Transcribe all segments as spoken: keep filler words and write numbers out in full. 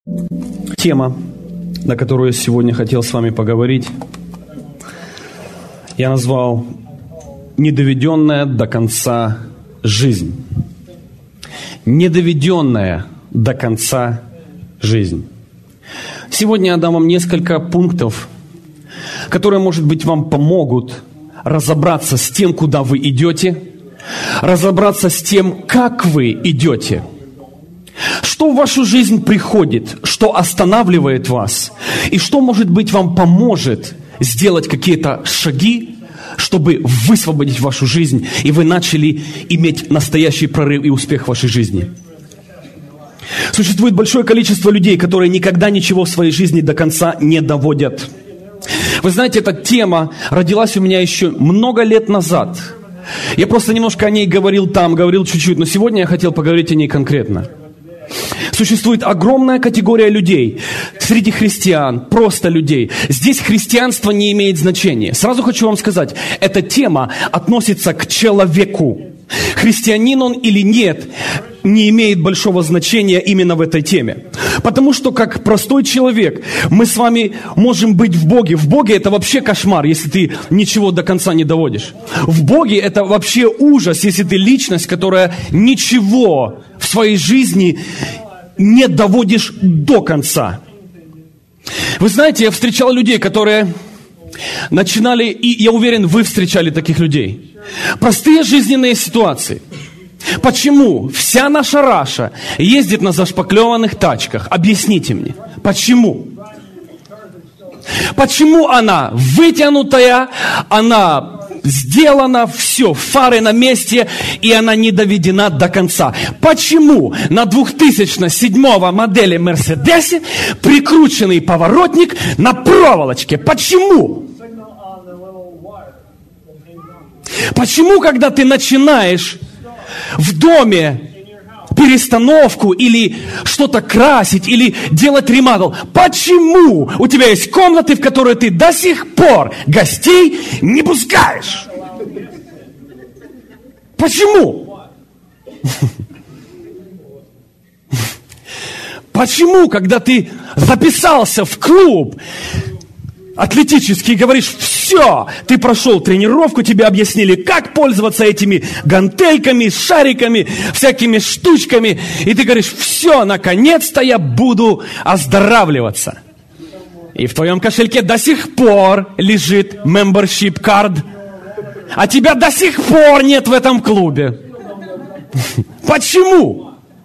Тема, на которую я сегодня хотел с вами поговорить, я назвал «Недоведенная до конца жизнь». Недоведенная до конца жизнь. Сегодня я дам вам несколько пунктов, которые, может быть, вам помогут разобраться с тем, куда вы идете, разобраться с тем, как вы идете. Что в вашу жизнь приходит, что останавливает вас, и что, может быть, вам поможет сделать какие-то шаги, чтобы высвободить вашу жизнь, и вы начали иметь настоящий прорыв и успех в вашей жизни. Существует большое количество людей, которые никогда ничего в своей жизни до конца не доводят. Вы знаете, эта тема родилась у меня еще много лет назад. Я просто немножко о ней говорил там, говорил чуть-чуть, но сегодня я хотел поговорить о ней конкретно. Существует огромная категория людей среди христиан, просто людей. Здесь христианство не имеет значения. Сразу хочу вам сказать, эта тема относится к человеку. Христианин он или нет, не имеет большого значения именно в этой теме. Потому что, как простой человек, мы с вами можем быть в Боге. В Боге это вообще кошмар, если ты ничего до конца не доводишь. В Боге это вообще ужас, если ты личность, которая ничего в своей жизни не доводишь до конца. Вы знаете, я встречал людей, которые начинали, и я уверен, вы встречали таких людей. Простые жизненные ситуации. Почему вся наша раша ездит на зашпаклеванных тачках? Объясните мне, почему? Почему она вытянутая, она сделана, все, фары на месте, и она не доведена до конца? Почему на две тысячи седьмой модели Мерседесе прикрученный поворотник на проволочке? Почему? Почему, когда ты начинаешь в доме перестановку или что-то красить, или делать ремонт, почему у тебя есть комнаты, в которые ты до сих пор гостей не пускаешь? Почему? Почему, когда ты записался в клуб атлетический, говоришь, все, ты прошел тренировку, тебе объяснили, как пользоваться этими гантельками, шариками, всякими штучками, и ты говоришь, все, наконец-то я буду оздоравливаться. И в твоем кошельке до сих пор лежит membership card, а тебя до сих пор нет в этом клубе. Почему?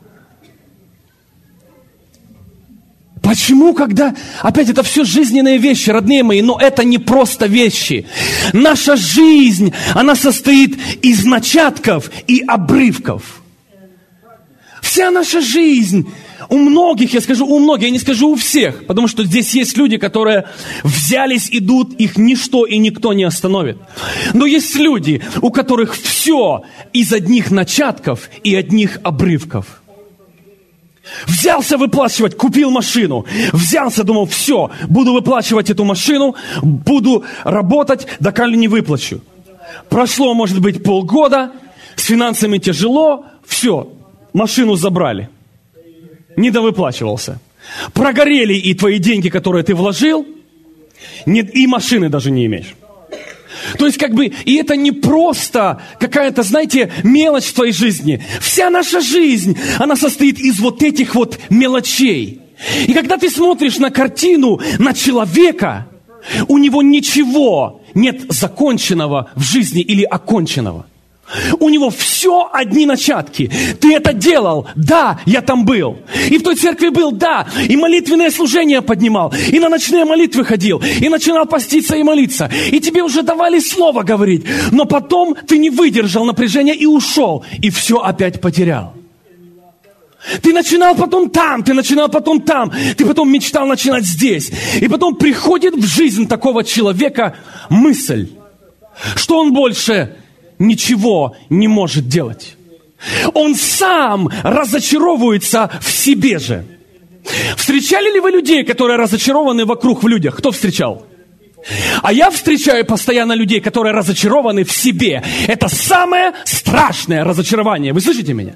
Почему, когда... Опять, это все жизненные вещи, родные мои, но это не просто вещи. Наша жизнь, она состоит из начатков и обрывков. Вся наша жизнь, у многих, я скажу у многих, я не скажу у всех, потому что здесь есть люди, которые взялись, идут, их ничто и никто не остановит. Но есть люди, у которых все из одних начатков и одних обрывков. Взялся выплачивать, купил машину. Взялся, думал, все, буду выплачивать эту машину, буду работать, дока не выплачу. Прошло, может быть, полгода, с финансами тяжело, все, машину забрали. Не довыплачивался. Прогорели и твои деньги, которые ты вложил, и машины даже не имеешь. То есть, как бы, и это не просто какая-то, знаете, мелочь в твоей жизни. Вся наша жизнь, она состоит из вот этих вот мелочей. И когда ты смотришь на картину, на человека, у него ничего нет законченного в жизни или оконченного. У него все одни начатки. Ты это делал? Да, я там был. И в той церкви был? Да. И молитвенное служение поднимал. И на ночные молитвы ходил. И начинал поститься и молиться. И тебе уже давали слово говорить. Но потом ты не выдержал напряжения и ушел. И все опять потерял. Ты начинал потом там, ты начинал потом там. Ты потом мечтал начинать здесь. И потом приходит в жизнь такого человека мысль, что он больше ничего не может делать. Он сам разочаровывается в себе же. Встречали ли вы людей, которые разочарованы вокруг в людях? Кто встречал? А я встречаю постоянно людей, которые разочарованы в себе. Это самое страшное разочарование. Вы слышите меня?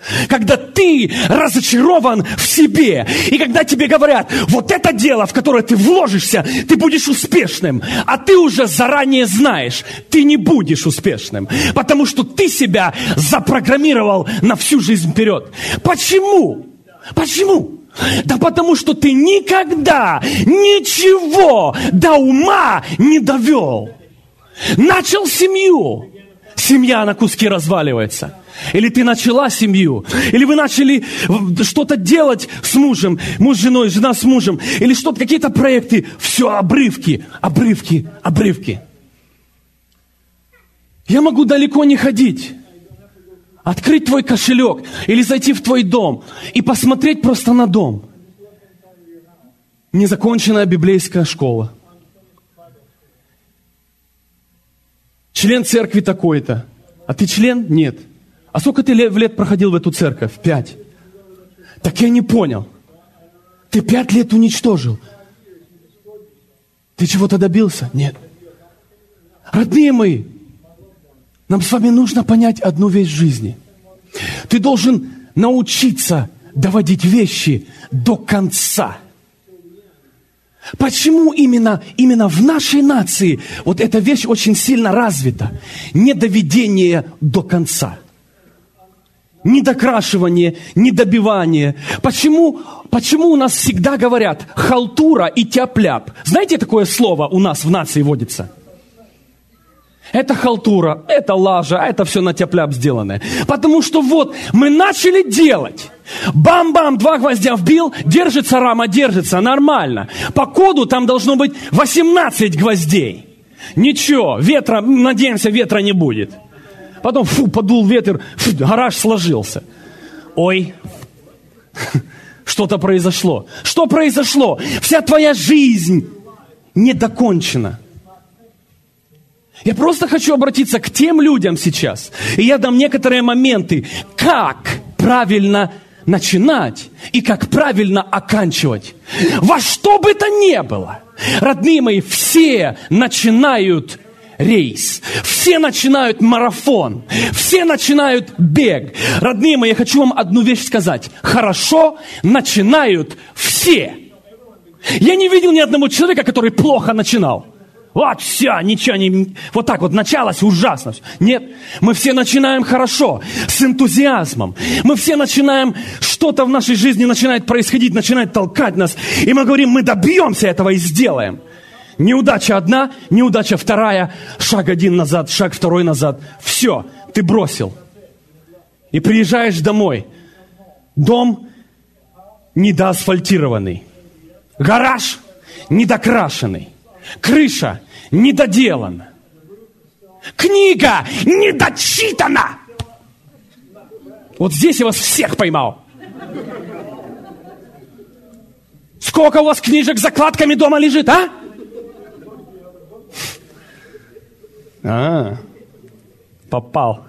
Когда ты разочарован в себе, и когда тебе говорят, вот это дело, в которое ты вложишься, ты будешь успешным, а ты уже заранее знаешь, ты не будешь успешным, потому что ты себя запрограммировал на всю жизнь вперед. Почему? Почему? Да потому что ты никогда ничего до ума не довел. Начал семью, семья на куски разваливается. Или ты начала семью, или вы начали что-то делать с мужем, муж с женой, жена с мужем, или что-то, какие-то проекты, все обрывки, обрывки, обрывки. Я могу далеко не ходить, открыть твой кошелек, или зайти в твой дом и посмотреть просто на дом. Незаконченная библейская школа. Член церкви такой-то. А ты член? Нет. А сколько ты лет проходил в эту церковь? Пять. Так я не понял. Ты пять лет уничтожил. Ты чего-то добился? Нет. Родные мои, нам с вами нужно понять одну вещь в жизни. Ты должен научиться доводить вещи до конца. Почему именно, именно в нашей нации вот эта вещь очень сильно развита? Недоведение до конца. Недокрашивание, недобивание. Почему, почему у нас всегда говорят халтура и тяп-ляп? Знаете, такое слово у нас в нации водится? Это халтура, это лажа, это все на тяп-ляп сделанное. Потому что вот мы начали делать. Бам-бам, два гвоздя вбил, держится рама, держится, нормально. По коду там должно быть восемнадцать гвоздей. Ничего, ветра, надеемся, ветра не будет. Потом, фу, подул ветер, фу, гараж сложился. Ой, что-то произошло. Что произошло? Вся твоя жизнь не докончена. Я просто хочу обратиться к тем людям сейчас. И я дам некоторые моменты, как правильно начинать и как правильно оканчивать. Во что бы то ни было, родные мои, все начинают рейс. Все начинают марафон. Все начинают бег. Родные мои, я хочу вам одну вещь сказать. Хорошо начинают все. Я не видел ни одного человека, который плохо начинал. Вот все, ничего не... Вот так вот началось ужасно. Нет, мы все начинаем хорошо, с энтузиазмом. Мы все начинаем, что-то в нашей жизни начинает происходить, начинает толкать нас. И мы говорим, мы добьемся этого и сделаем. Неудача одна, неудача вторая, шаг один назад, шаг второй назад. Все, ты бросил. И приезжаешь домой. Дом недоасфальтированный. Гараж недокрашенный. Крыша недоделана. Книга недочитана. Вот здесь я вас всех поймал. Сколько у вас книжек с закладками дома лежит, а? А, попал.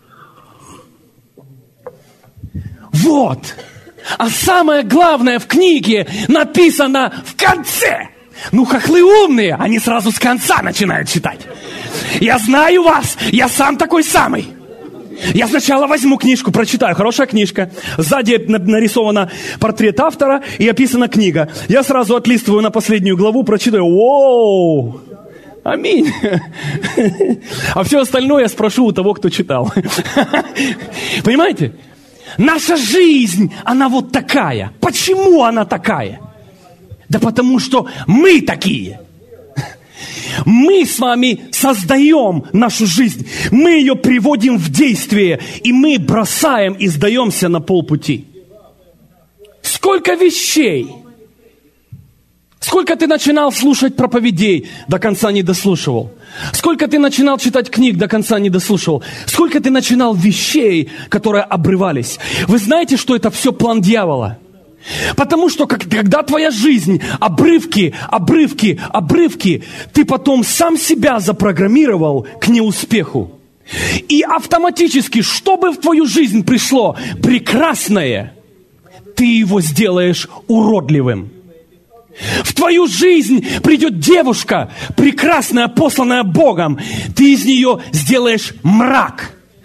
Вот. А самое главное в книге написано в конце. Ну, хохлы умные, они сразу с конца начинают читать. Я знаю вас, я сам такой самый. Я сначала возьму книжку, прочитаю, хорошая книжка. Сзади нарисован портрет автора и описана книга. Я сразу отлистываю на последнюю главу, прочитаю. Воу! Аминь. А все остальное я спрошу у того, кто читал. Понимаете? Наша жизнь, она вот такая. Почему она такая? Да потому что мы такие. Мы с вами создаем нашу жизнь. Мы ее приводим в действие. И мы бросаем и сдаемся на полпути. Сколько вещей. Сколько ты начинал слушать проповедей, до конца не дослушивал. Сколько ты начинал читать книг, до конца не дослушивал. Сколько ты начинал вещей, которые обрывались. Вы знаете, что это все план дьявола? Потому что когда твоя жизнь, обрывки, обрывки, обрывки, ты потом сам себя запрограммировал к неуспеху. И автоматически, что бы в твою жизнь пришло прекрасное, ты его сделаешь уродливым. В твою жизнь придет девушка, прекрасная, посланная Богом, ты из нее сделаешь мрак.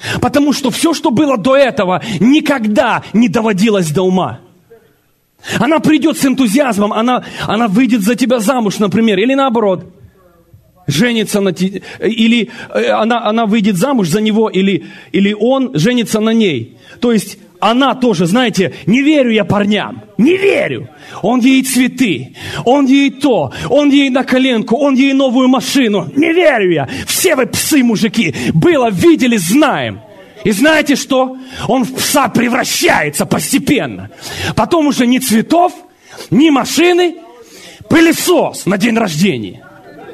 Потому что все, что было до этого, никогда не доводилось до ума. Она придет с энтузиазмом, она, она выйдет за тебя замуж, например, или наоборот, женится на тебе, или она, она выйдет замуж за него, или, или он женится на ней. То есть она тоже, знаете, не верю я парням, не верю. Он ей цветы, он ей то, он ей на коленку, он ей новую машину. Не верю я. Все вы псы, мужики. Было, видели, знаем. И знаете что? Он в пса превращается постепенно. Потом уже ни цветов, ни машины, пылесос на день рождения.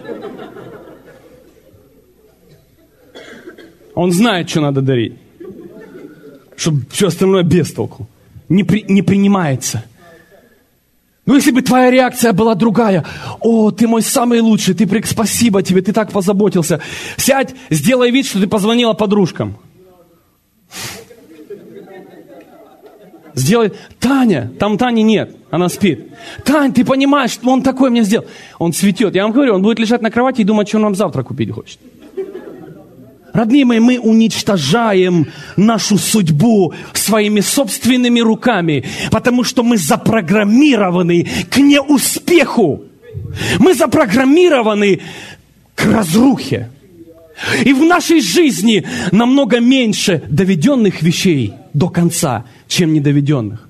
Он знает, что надо дарить. Чтобы все остальное без толку. Не, при, не принимается. Ну, если бы твоя реакция была другая. О, ты мой самый лучший, ты прик, спасибо тебе, ты так позаботился. Сядь, сделай вид, что ты позвонила подружкам. Сделай, Таня, там Тани нет, она спит. Тань, ты понимаешь, что он такой мне сделал. Он цветет, я вам говорю, он будет лежать на кровати и думать, что он нам завтра купить хочет. Родные мои, мы уничтожаем нашу судьбу своими собственными руками, потому что мы запрограммированы к неуспеху. Мы запрограммированы к разрухе. И в нашей жизни намного меньше доведенных вещей до конца, чем недоведенных.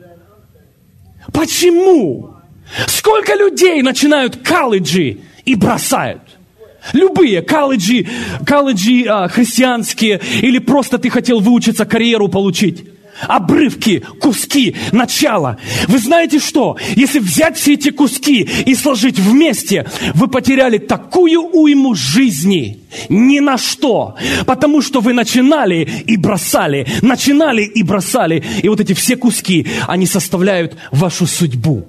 Почему? Сколько людей начинают колледжи и бросают? Любые колледжи, колледжи а, христианские, или просто ты хотел выучиться, карьеру получить. Обрывки, куски, начало. Вы знаете что? Если взять все эти куски и сложить вместе, вы потеряли такую уйму жизни. Ни на что. Потому что вы начинали и бросали. Начинали и бросали. И вот эти все куски, они составляют вашу судьбу.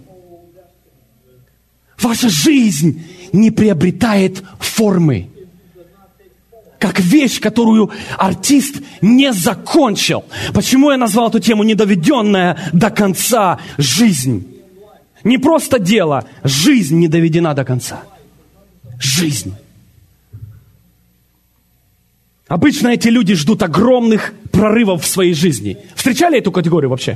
Ваша жизнь не приобретает формы. Как вещь, которую артист не закончил. Почему я назвал эту тему «недоведенная до конца жизнь»? Не просто дело, жизнь не доведена до конца. Жизнь. Обычно эти люди ждут огромных прорывов в своей жизни. Встречали эту категорию вообще?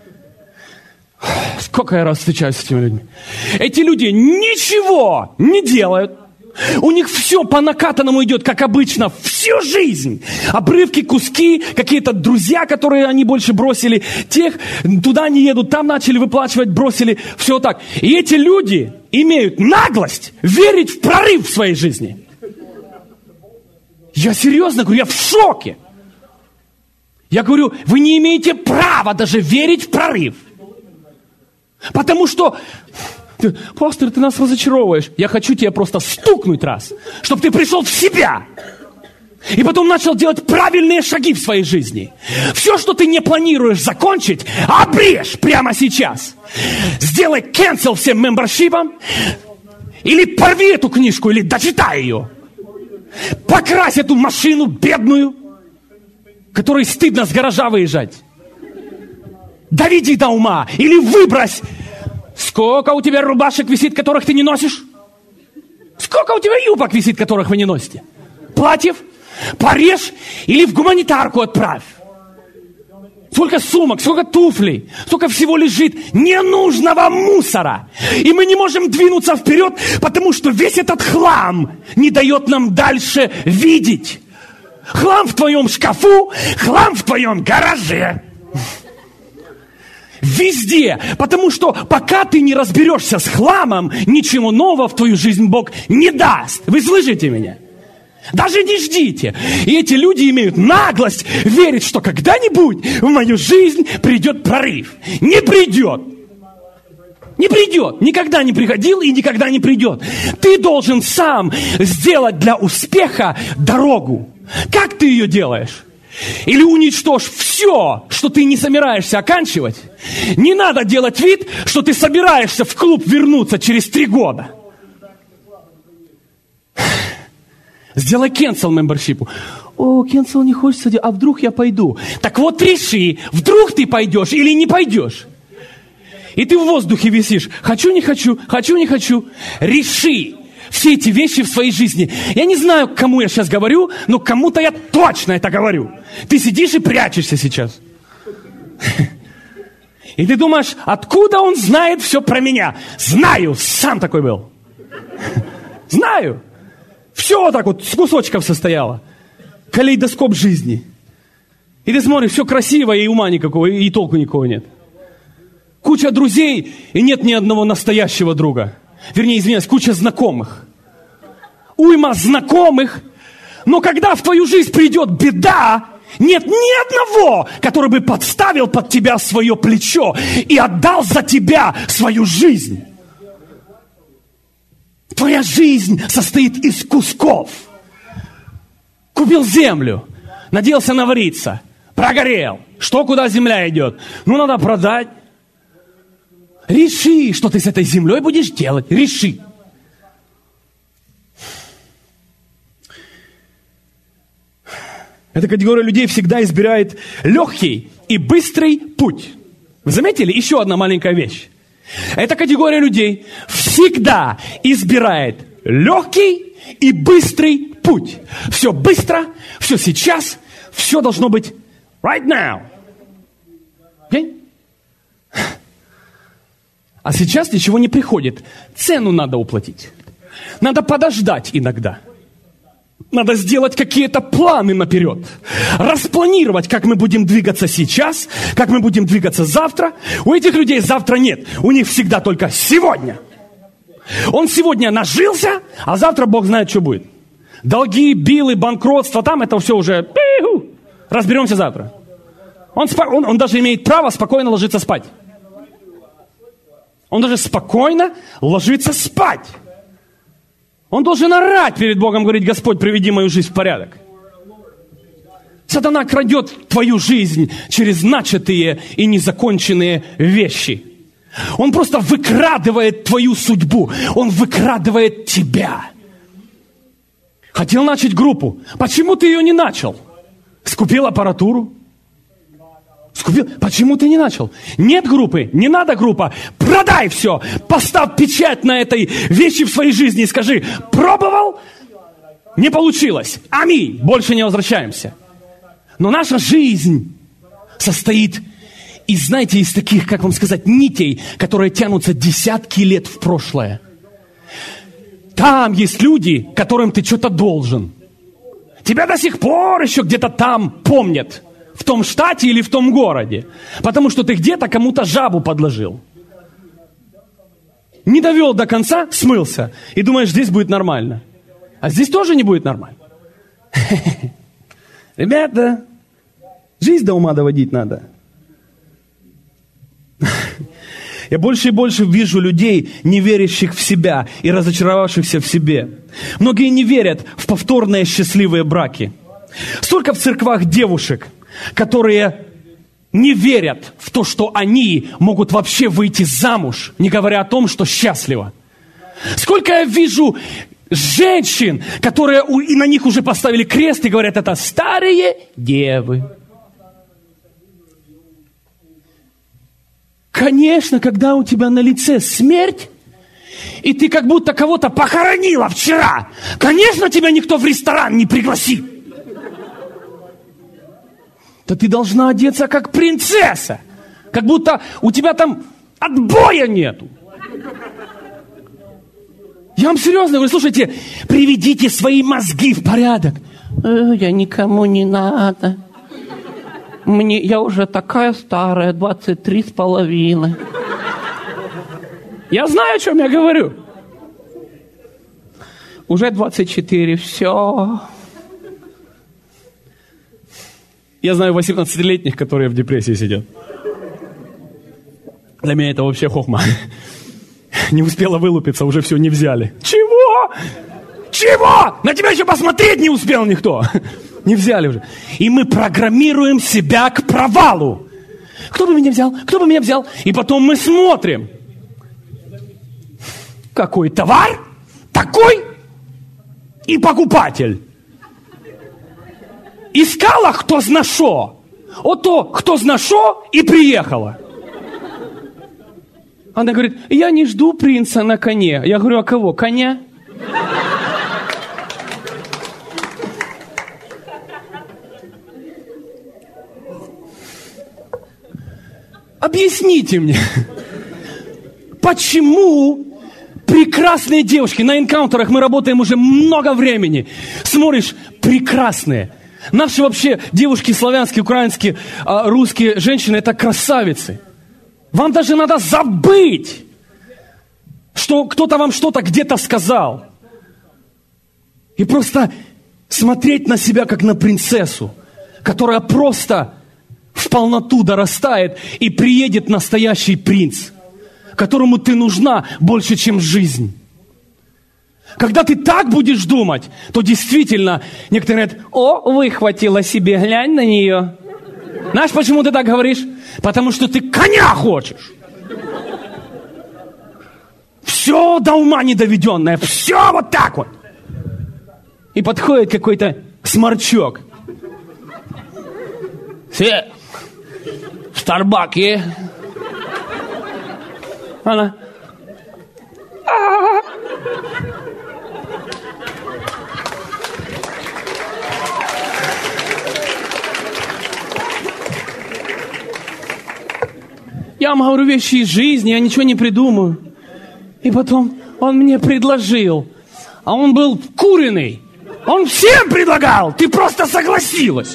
Сколько я раз встречаюсь с этими людьми. Эти люди ничего не делают. У них все по накатанному идет, как обычно, всю жизнь. Обрывки, куски, какие-то друзья, которые они больше бросили. Тех туда не едут, там начали выплачивать, бросили. Все так. И эти люди имеют наглость верить в прорыв в своей жизни. Я серьезно говорю, я в шоке. Я говорю, вы не имеете права даже верить в прорыв. Потому что... Пастор, ты нас разочаровываешь. Я хочу тебя просто стукнуть раз, чтобы ты пришел в себя. И потом начал делать правильные шаги в своей жизни. Все, что ты не планируешь закончить, обрежь прямо сейчас. Сделай cancel всем мембершипам. Или порви эту книжку, или дочитай ее. Покрась эту машину бедную, которой стыдно с гаража выезжать. Доведи до ума. Или выбрось. Сколько у тебя рубашек висит, которых ты не носишь? Сколько у тебя юбок висит, которых вы не носите? Платьев? Порежь или в гуманитарку отправь. Сколько сумок, сколько туфлей, сколько всего лежит ненужного мусора. И мы не можем двинуться вперед, потому что весь этот хлам не дает нам дальше видеть. Хлам в твоем шкафу, хлам в твоем гараже. Везде. Потому что пока ты не разберешься с хламом, ничего нового в твою жизнь Бог не даст. Вы слышите меня? Даже не ждите. И эти люди имеют наглость верить, что когда-нибудь в мою жизнь придет прорыв. Не придет. Не придет. Никогда не приходил и никогда не придет. Ты должен сам сделать для успеха дорогу. Как ты ее делаешь? Или уничтожь все, что ты не собираешься оканчивать. Не надо делать вид, что ты собираешься в клуб вернуться через три года. Сделай cancel мембершипу. О, cancel не хочется делать, а вдруг я пойду? Так вот реши, вдруг ты пойдешь или не пойдешь. И ты в воздухе висишь. Хочу, не хочу, хочу, не хочу. Реши. все эти вещи в своей жизни. Я не знаю, к кому я сейчас говорю, но кому-то я точно это говорю. Ты сидишь и прячешься сейчас. И ты думаешь, откуда он знает все про меня? Знаю, сам такой был. Знаю. Все так вот с кусочков состояло. Калейдоскоп жизни. И ты смотришь, все красиво, и ума никакого, и толку никакого нет. Куча друзей, и нет ни одного настоящего друга. Вернее, извиняюсь, куча знакомых. Уйма знакомых. Но когда в твою жизнь придет беда, нет ни одного, который бы подставил под тебя свое плечо и отдал за тебя свою жизнь. Твоя жизнь состоит из кусков. Купил землю, надеялся навариться, прогорел. Что, куда земля идет? Ну, надо продать. Реши, что ты с этой землей будешь делать. Реши. Эта категория людей всегда избирает легкий и быстрый путь. Вы заметили? Еще одна маленькая вещь. Эта категория людей всегда избирает легкий и быстрый путь. Все быстро, все сейчас, все должно быть right now. Okay? А сейчас ничего не приходит. Цену надо уплатить. Надо подождать иногда. Надо сделать какие-то планы наперед. Распланировать, как мы будем двигаться сейчас, как мы будем двигаться завтра. У этих людей завтра нет. У них всегда только сегодня. Он сегодня нажился, а завтра Бог знает, что будет. Долги, билы, банкротство, там это все уже... Разберемся завтра. Он, он, он даже имеет право спокойно ложиться спать. Он даже спокойно ложится спать. Он должен орать перед Богом, говорить: Господь, приведи мою жизнь в порядок. Сатана крадет твою жизнь через начатые и незаконченные вещи. Он просто выкрадывает твою судьбу. Он выкрадывает тебя. Хотел начать группу. Почему ты ее не начал? Скупил аппаратуру? Скупил. Почему ты не начал? Нет группы, не надо группа. Продай все. Поставь печать на этой вещи в своей жизни и скажи: пробовал? Не получилось. Аминь. Больше не возвращаемся. Но наша жизнь состоит из, знаете, из таких, как вам сказать, нитей, которые тянутся десятки лет в прошлое. Там есть люди, которым ты что-то должен. Тебя до сих пор еще где-то там помнят. В том штате или в том городе. Потому что ты где-то кому-то жабу подложил. Не довел до конца, смылся. И думаешь, здесь будет нормально. А здесь тоже не будет нормально. Ребята, жизнь до ума доводить надо. Я больше и больше вижу людей, не верящих в себя и разочаровавшихся в себе. Многие не верят в повторные счастливые браки. Столько в церквах девушек, которые не верят в то, что они могут вообще выйти замуж, не говоря о том, что счастливо. Сколько я вижу женщин, которые и на них уже поставили крест и говорят: это старые девы. Конечно, когда у тебя на лице смерть, и ты как будто кого-то похоронила вчера, конечно, тебя никто в ресторан не пригласит. То ты должна одеться как принцесса. Как будто у тебя там отбоя нету. Я вам серьезно говорю, слушайте, приведите свои мозги в порядок. Э, я никому не надо. Мне, я уже такая старая, двадцать три с половиной. Я знаю, о чем я говорю. Уже двадцать четыре, все... Я знаю восемнадцатилетних, которые в депрессии сидят. Для меня это вообще хохма. Не успела вылупиться, уже все не взяли. Чего? Чего? На тебя еще посмотреть не успел никто. Не взяли уже. И мы программируем себя к провалу. Кто бы меня взял? Кто бы меня взял? И потом мы смотрим. Какой товар? Такой и покупатель. Искала, кто зна що. Ото, кто зна що, и приехала. Она говорит: я не жду принца на коне. Я говорю: а кого? Коня? Объясните мне, почему прекрасные девушки, на энкаунтерах мы работаем уже много времени, смотришь, прекрасные. Наши вообще девушки славянские, украинские, русские женщины, это красавицы. Вам даже надо забыть, что кто-то вам что-то где-то сказал. И просто смотреть на себя, как на принцессу, которая просто в полноту дорастает, и приедет настоящий принц, которому ты нужна больше, чем жизнь. Когда ты так будешь думать, то действительно, некоторые говорят, о, выхватила себе, глянь на нее. Знаешь, почему ты так говоришь? Потому что ты коня хочешь. Все до ума недоведенное, все вот так вот. И подходит какой-то сморчок. Все, в Старбаке. Она. А-а-а. Я вам говорю вещи из жизни, я ничего не придумаю. И потом он мне предложил. А он был куриный. Он всем предлагал. Ты просто согласилась.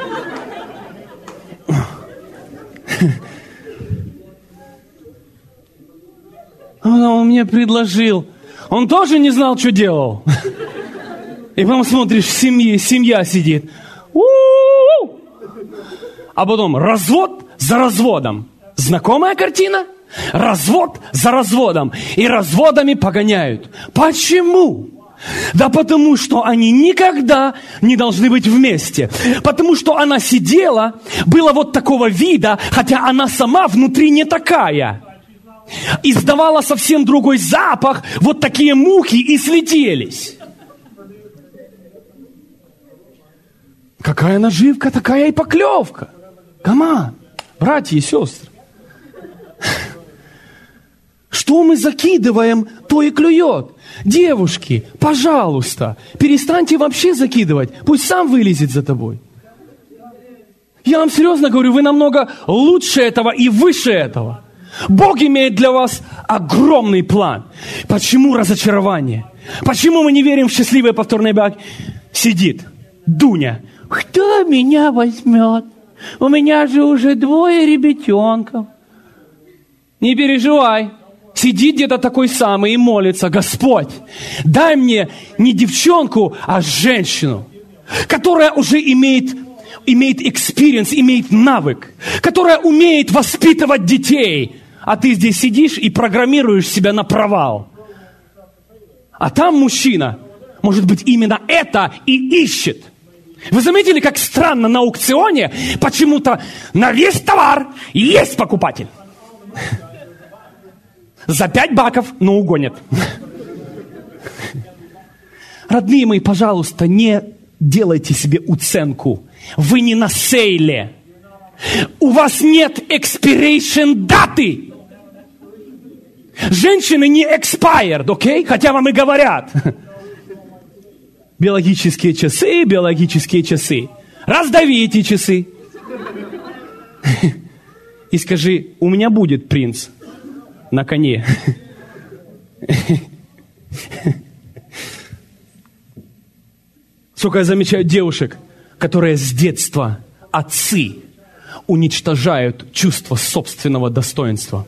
Он мне предложил. Он тоже не знал, что делал. И потом смотришь, в семье, семья сидит. У-у-у! А потом развод за разводом. Знакомая картина? Развод за разводом. И разводами погоняют. Почему? Да потому что они никогда не должны быть вместе. Потому что она сидела, была вот такого вида, хотя она сама внутри не такая. Издавала совсем другой запах, вот такие мухи и слетелись. Какая наживка, такая и поклевка. Камон, братья и сестры. Что мы закидываем, то и клюет. Девушки, пожалуйста, перестаньте вообще закидывать. Пусть сам вылезет за тобой. Я вам серьезно говорю, вы намного лучше этого и выше этого. Бог имеет для вас огромный план. Почему разочарование? Почему мы не верим в счастливые повторные браки? Сидит Дуня. Кто меня возьмет? У меня же уже двое ребятенков. Не переживай. Сидит где-то такой самый и молится. Господь, дай мне не девчонку, а женщину, которая уже имеет, имеет experience, имеет навык, которая умеет воспитывать детей. А ты здесь сидишь и программируешь себя на провал. А там мужчина, может быть, именно это и ищет. Вы заметили, как странно на аукционе почему-то на весь товар есть покупатель. За пять баков, но угонят. Родные мои, пожалуйста, не делайте себе уценку. Вы не на сейле. У вас нет expiration даты. Женщины не expired, окей? Okay? Хотя вам и говорят. Биологические часы, биологические часы. Раздави эти часы. И скажи, у меня будет принц на коне. Сколько я замечаю девушек, которые с детства, отцы, уничтожают чувство собственного достоинства.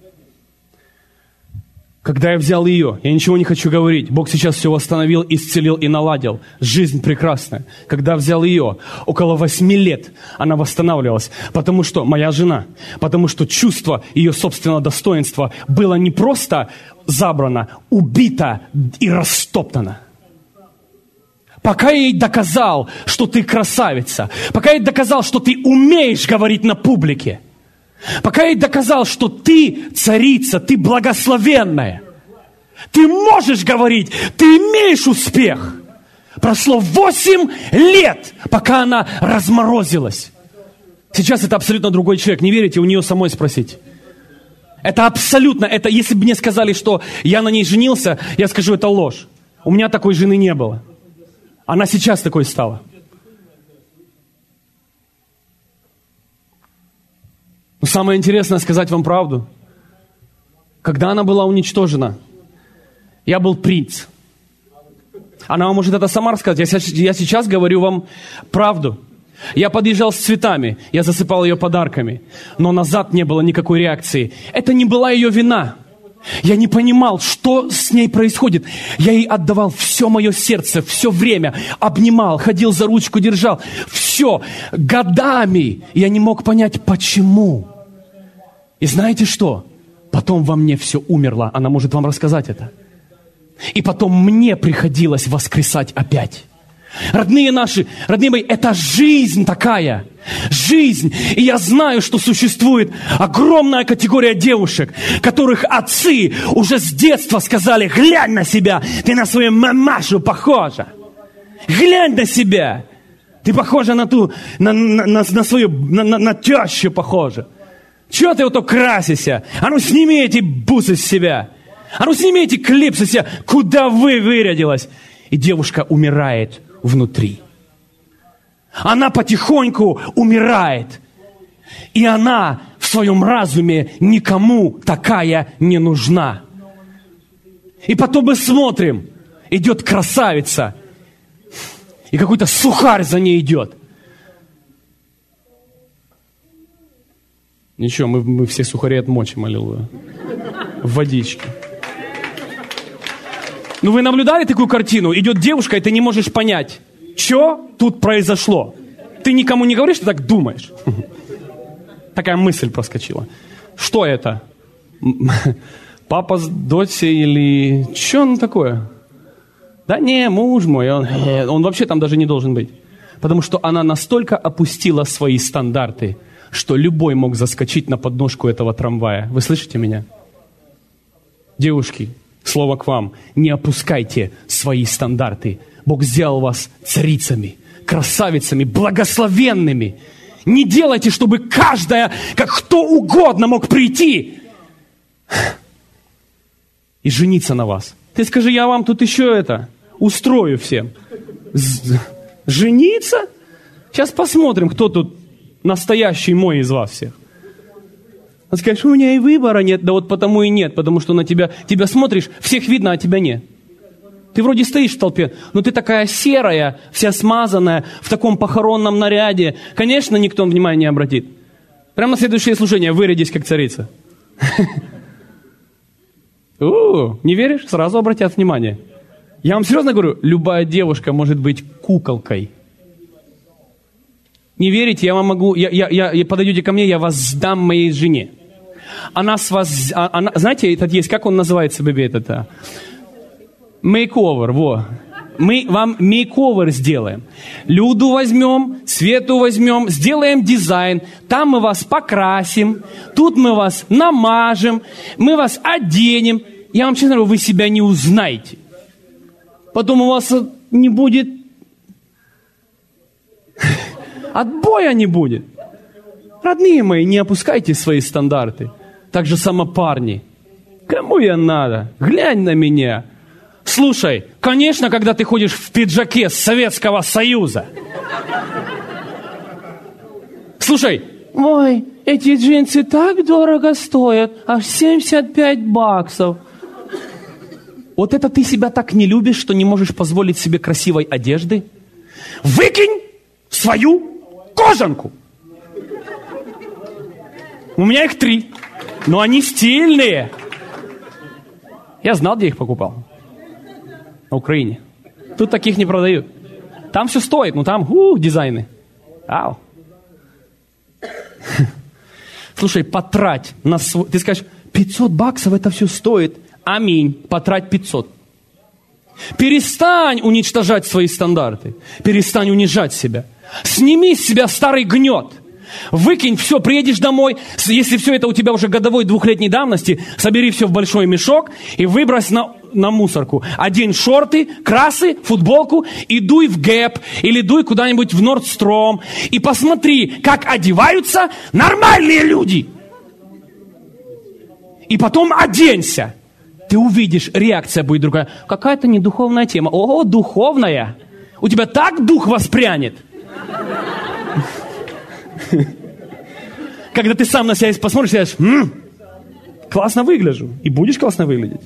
Когда я взял ее, я ничего не хочу говорить. Бог сейчас все восстановил, исцелил и наладил. Жизнь прекрасная. Когда взял ее, около восьми лет она восстанавливалась. Потому что моя жена, потому что чувство ее собственного достоинства было не просто забрано, убито и растоптано. Пока я ей доказал, что ты красавица, пока я ей доказал, что ты умеешь говорить на публике, пока я ей доказал, что ты царица, ты благословенная, ты можешь говорить, ты имеешь успех. Прошло восемь лет, пока она разморозилась. Сейчас это абсолютно другой человек. Не верите, у нее самой спросить. Это абсолютно, это если бы мне сказали, что я на ней женился, я скажу, это ложь. У меня такой жены не было. Она сейчас такой стала. Но самое интересное сказать вам правду. Когда она была уничтожена, я был принц. Она вам может это сама рассказать. Я сейчас, я сейчас говорю вам правду. Я подъезжал с цветами, я засыпал ее подарками, но назад не было никакой реакции. Это не была ее вина. Я не понимал, что с ней происходит. Я ей отдавал все мое сердце, все время, обнимал, ходил за ручку, держал. Все, годами. Я не мог понять, почему. И знаете что? Потом во мне все умерло. Она может вам рассказать это. И потом мне приходилось воскресать опять. Родные наши, родные мои, это жизнь такая. Жизнь. И я знаю, что существует огромная категория девушек, которых отцы уже с детства сказали: глянь на себя, ты на свою мамашу похожа. Глянь на себя. Ты похожа на ту, на, на, на, на свою, на, на, на тещу похожа. Чего ты вот так красишься? А ну сними эти бусы с себя. А ну сними эти клипсы с себя. Куда вы вырядилась? И девушка умирает внутри. Она потихоньку умирает. И она в своем разуме никому такая не нужна. И потом мы смотрим, идет красавица, и какой-то сухарь за ней идет. Ничего, мы, мы все сухари отмочим, аллилуйя. В водичке. Ну вы наблюдали такую картину? Идет девушка, и ты не можешь понять, что тут произошло. Ты никому не говоришь, ты так думаешь. Такая мысль проскочила. Что это? Папа с дочей или... Что он такое? Да не, муж мой. Он, он вообще там даже не должен быть. Потому что она настолько опустила свои стандарты, что любой мог заскочить на подножку этого трамвая. Вы слышите меня? Девушки, слово к вам. Не опускайте свои стандарты. Бог сделал вас царицами, красавицами, благословенными. Не делайте, чтобы каждая, как кто угодно мог прийти и жениться на вас. Ты скажи, я вам тут еще это устрою всем. Жениться? Сейчас посмотрим, кто тут настоящий мой из вас всех. Он скажет, у меня и выбора нет. Да вот потому и нет, потому что на тебя, тебя смотришь, всех видно, а тебя нет. Ты вроде стоишь в толпе, но ты такая серая, вся смазанная, в таком похоронном наряде. Конечно, никто внимания не обратит. Прямо на следующее служение вырядись, как царица. У, не веришь? Сразу обратят внимание. Я вам серьезно говорю, любая девушка может быть куколкой. Не верите, я вам могу, я, я, я, подойдете ко мне, я вас сдам моей жене. Она с вас, она, знаете, этот есть, как он называется, бэби, этот? Мейковер, во. Мы вам мейковер сделаем. Люду возьмем, Свету возьмем, сделаем дизайн. Там мы вас покрасим, тут мы вас намажем, мы вас оденем. Я вам честно говорю, вы себя не узнаете. Потом у вас не будет... Отбоя не будет. Родные мои, не опускайте свои стандарты. Так же само парни. Кому я надо? Глянь на меня. Слушай, конечно, когда ты ходишь в пиджаке Советского Союза. Слушай, ой, эти джинсы так дорого стоят, аж семьдесят пять баксов. Вот это ты себя так не любишь, что не можешь позволить себе красивой одежды? Выкинь свою кожанку. У меня их три, но они стильные. Я знал, где их покупал. На Украине. Тут таких не продают. Там все стоит, но там у, дизайны. Ау. Слушай, потрать на свой... Ты скажешь, пятьсот баксов это все стоит. Аминь. Потрать пятьсот. Перестань уничтожать свои стандарты. Перестань унижать себя. Сними с себя старый гнет. Выкинь все, приедешь домой. Если все это у тебя уже годовой, двухлетней давности, собери все в большой мешок и выбрось на, на мусорку. Одень шорты, красы, футболку и дуй в Гэп или дуй куда-нибудь в Нордстром. И посмотри, как одеваются нормальные люди. И потом оденься. Ты увидишь, реакция будет другая. Какая-то недуховная тема. О, духовная. У тебя так дух воспрянет. когда ты сам на себя посмотришь и скажешь, м-м, классно выгляжу. И будешь классно выглядеть.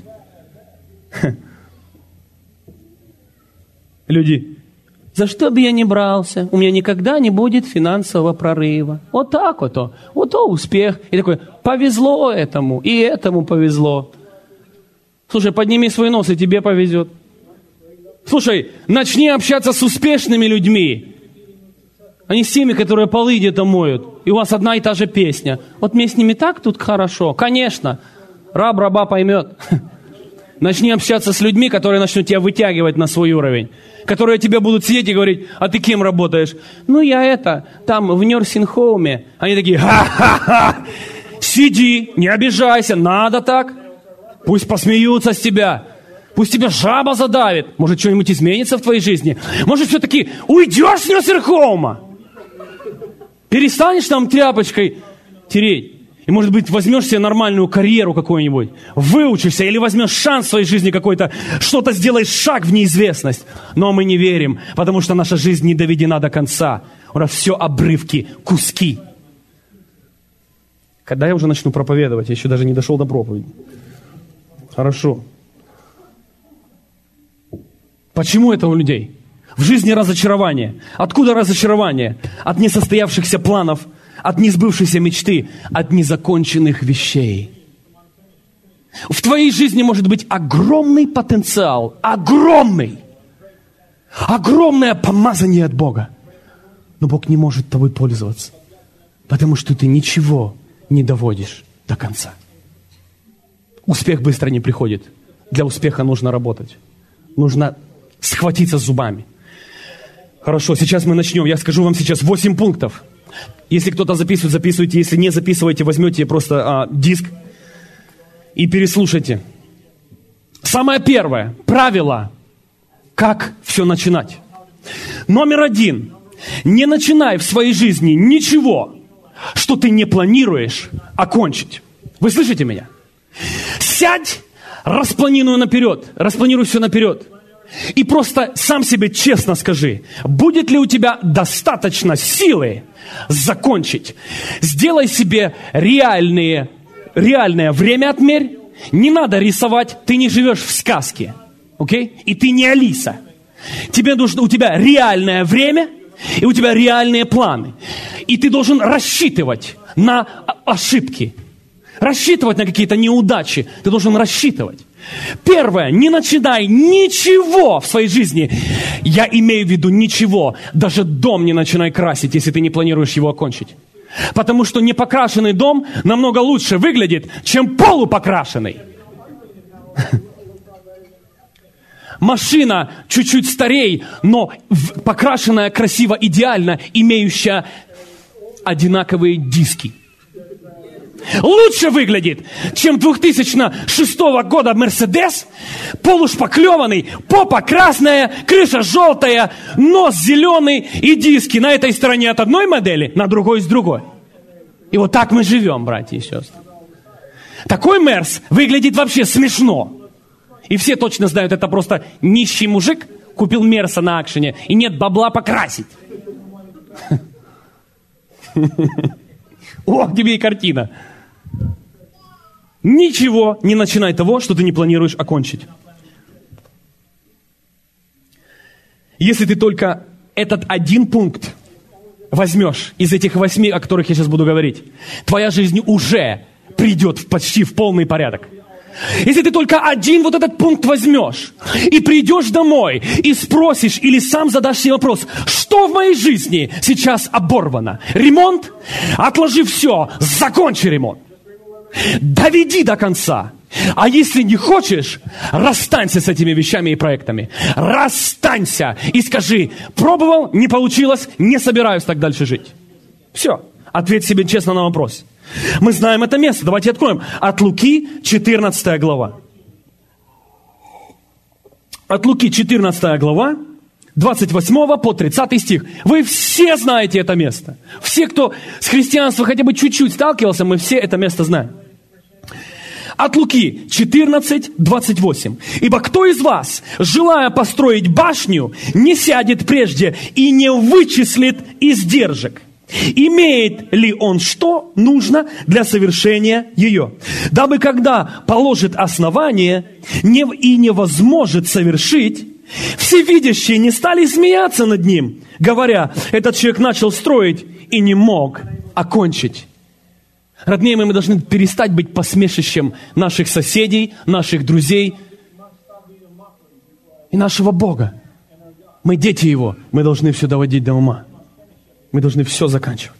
Люди, за что бы я ни брался, у меня никогда не будет финансового прорыва. Вот так вот, то, вот то успех. И такой, повезло этому, и этому повезло. Слушай, подними свой нос, и тебе повезет. Слушай, начни общаться с успешными людьми, а не с теми, которые полы где-то моют. И у вас одна и та же песня. Вот мне с ними так тут хорошо. Конечно, раб раба поймет. Начни общаться с людьми, которые начнут тебя вытягивать на свой уровень. Которые тебе будут сидеть и говорить, а ты кем работаешь? Ну, я это, там, в нерсинг-хоуме. Они такие, ха-ха-ха, сиди, не обижайся, надо так. Пусть посмеются с тебя. Пусть тебя жаба задавит. Может, что-нибудь изменится в твоей жизни? Может, все-таки уйдешь с нерсинг-хоума? Перестанешь там тряпочкой тереть? И, может быть, возьмешь себе нормальную карьеру какую-нибудь, выучишься или возьмешь шанс в своей жизни какой-то, что-то сделаешь, шаг в неизвестность. Но мы не верим, потому что наша жизнь не доведена до конца. У нас все обрывки, куски. Когда я уже начну проповедовать? Я еще даже не дошел до проповеди. Хорошо. Почему это у людей? В жизни разочарование. Откуда разочарование? От несостоявшихся планов, от несбывшейся мечты, от незаконченных вещей. В твоей жизни может быть огромный потенциал, огромный, огромное помазание от Бога. Но Бог не может тобой пользоваться, потому что ты ничего не доводишь до конца. Успех быстро не приходит. Для успеха нужно работать. Нужно схватиться зубами. Хорошо, сейчас мы начнем. Я скажу вам сейчас восемь пунктов. Если кто-то записывает, записывайте. Если не записывайте, возьмете просто а, диск и переслушайте. Самое первое. Правило. Как все начинать. Номер один. Не начинай в своей жизни ничего, что ты не планируешь окончить. Вы слышите меня? Сядь, распланируй наперед. Распланируй все наперед. И просто сам себе честно скажи, будет ли у тебя достаточно силы закончить. Сделай себе реальные, реальное время отмерь. Не надо рисовать, ты не живешь в сказке. Окей? И ты не Алиса. Тебе нужно, у тебя реальное время, и у тебя реальные планы. И ты должен рассчитывать на ошибки. Рассчитывать на какие-то неудачи. Ты должен рассчитывать. Первое, не начинай ничего в своей жизни. Я имею в виду ничего. Даже дом не начинай красить, если ты не планируешь его окончить. Потому что непокрашенный дом намного лучше выглядит, чем полупокрашенный. Машина чуть-чуть старей, но покрашенная красиво, идеально, имеющая одинаковые диски. Лучше выглядит, чем две тысячи шестого года Мерседес, полушпаклеванный, попа красная, крыша желтая, нос зеленый и диски на этой стороне от одной модели, на другой с другой. И вот так мы живем, братья и сестры. Такой Мерс выглядит вообще смешно. И все точно знают, это просто нищий мужик купил Мерса на акшене, и нет бабла покрасить. О, тебе и картина. Ничего не начинай того, что ты не планируешь окончить. Если ты только этот один пункт возьмешь из этих восьми, о которых я сейчас буду говорить, твоя жизнь уже придет в почти в полный порядок. Если ты только один вот этот пункт возьмешь и придешь домой и спросишь или сам задашь себе вопрос, что в моей жизни сейчас оборвано? Ремонт? Отложи все, закончи ремонт. Доведи до конца. А если не хочешь, расстанься с этими вещами и проектами. Расстанься и скажи, пробовал, не получилось, не собираюсь так дальше жить. Все. Ответь себе честно на вопрос. Мы знаем это место. Давайте откроем. От Луки, четырнадцатая глава. От Луки, четырнадцатая глава, двадцать восьмого по тридцатый стих. Вы все знаете это место. Все, кто с христианством хотя бы чуть-чуть сталкивался, мы все это место знаем. От Луки, четырнадцать, двадцать восемь. «Ибо кто из вас, желая построить башню, не сядет прежде и не вычислит издержек?» Имеет ли он что нужно для совершения ее? Дабы когда положит основание не, и не возможет совершить, всевидящие не стали смеяться над ним, говоря, этот человек начал строить и не мог окончить. Родные мои, мы должны перестать быть посмешищем наших соседей, наших друзей и нашего Бога. Мы дети Его, мы должны все доводить до ума. Мы должны все заканчивать.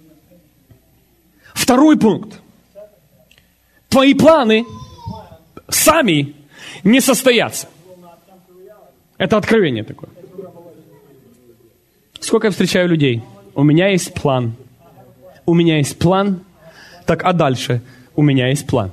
Второй пункт. Твои планы сами не состоятся. Это откровение такое. Сколько я встречаю людей? У меня есть план. У меня есть план. Так, а дальше? У меня есть план.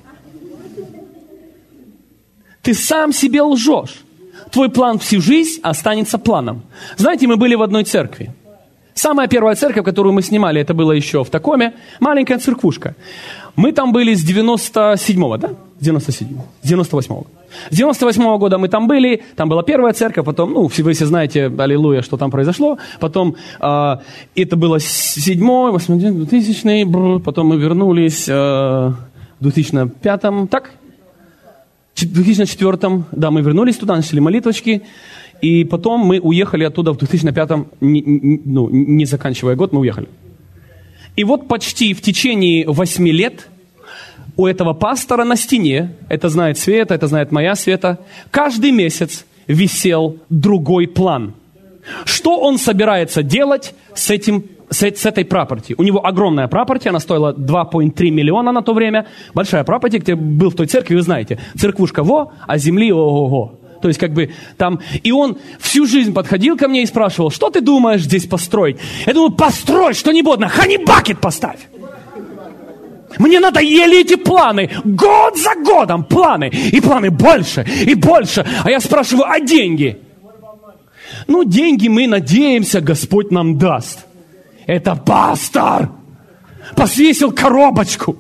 Ты сам себе лжешь. Твой план всю жизнь останется планом. Знаете, мы были в одной церкви. Самая первая церковь, которую мы снимали, это было еще в Такоме, маленькая церквушка. Мы там были с девяносто седьмого, да? девяносто седьмого, с девяносто восьмого. С девяносто восьмого года мы там были, там была первая церковь, потом, ну, вы все знаете, аллилуйя, что там произошло. Потом э, это было седьмой, восьмой, двухтысячный, потом мы вернулись э, в две тысячи пятом, так? В две тысячи четвёртом, да, мы вернулись туда, начали молитвочки. И потом мы уехали оттуда в две тысячи пятом, не, не, ну, не заканчивая год, мы уехали. И вот почти в течение восьми лет у этого пастора на стене, это знает Света, это знает моя Света, каждый месяц висел другой план. Что он собирается делать с, этим, с, с этой property? У него огромная property, она стоила два целых три миллиона на то время. Большая property, где был в той церкви, вы знаете, церквушка во, а земли ого-го. То есть, как бы, там... И он всю жизнь подходил ко мне и спрашивал, что ты думаешь здесь построить? Я думаю, построй что-нибудь, на ханибакет поставь. Мне надоели эти планы. Год за годом планы. И планы больше, и больше. А я спрашиваю, а деньги? Ну, деньги мы надеемся, Господь нам даст. Это пастор посвесил коробочку.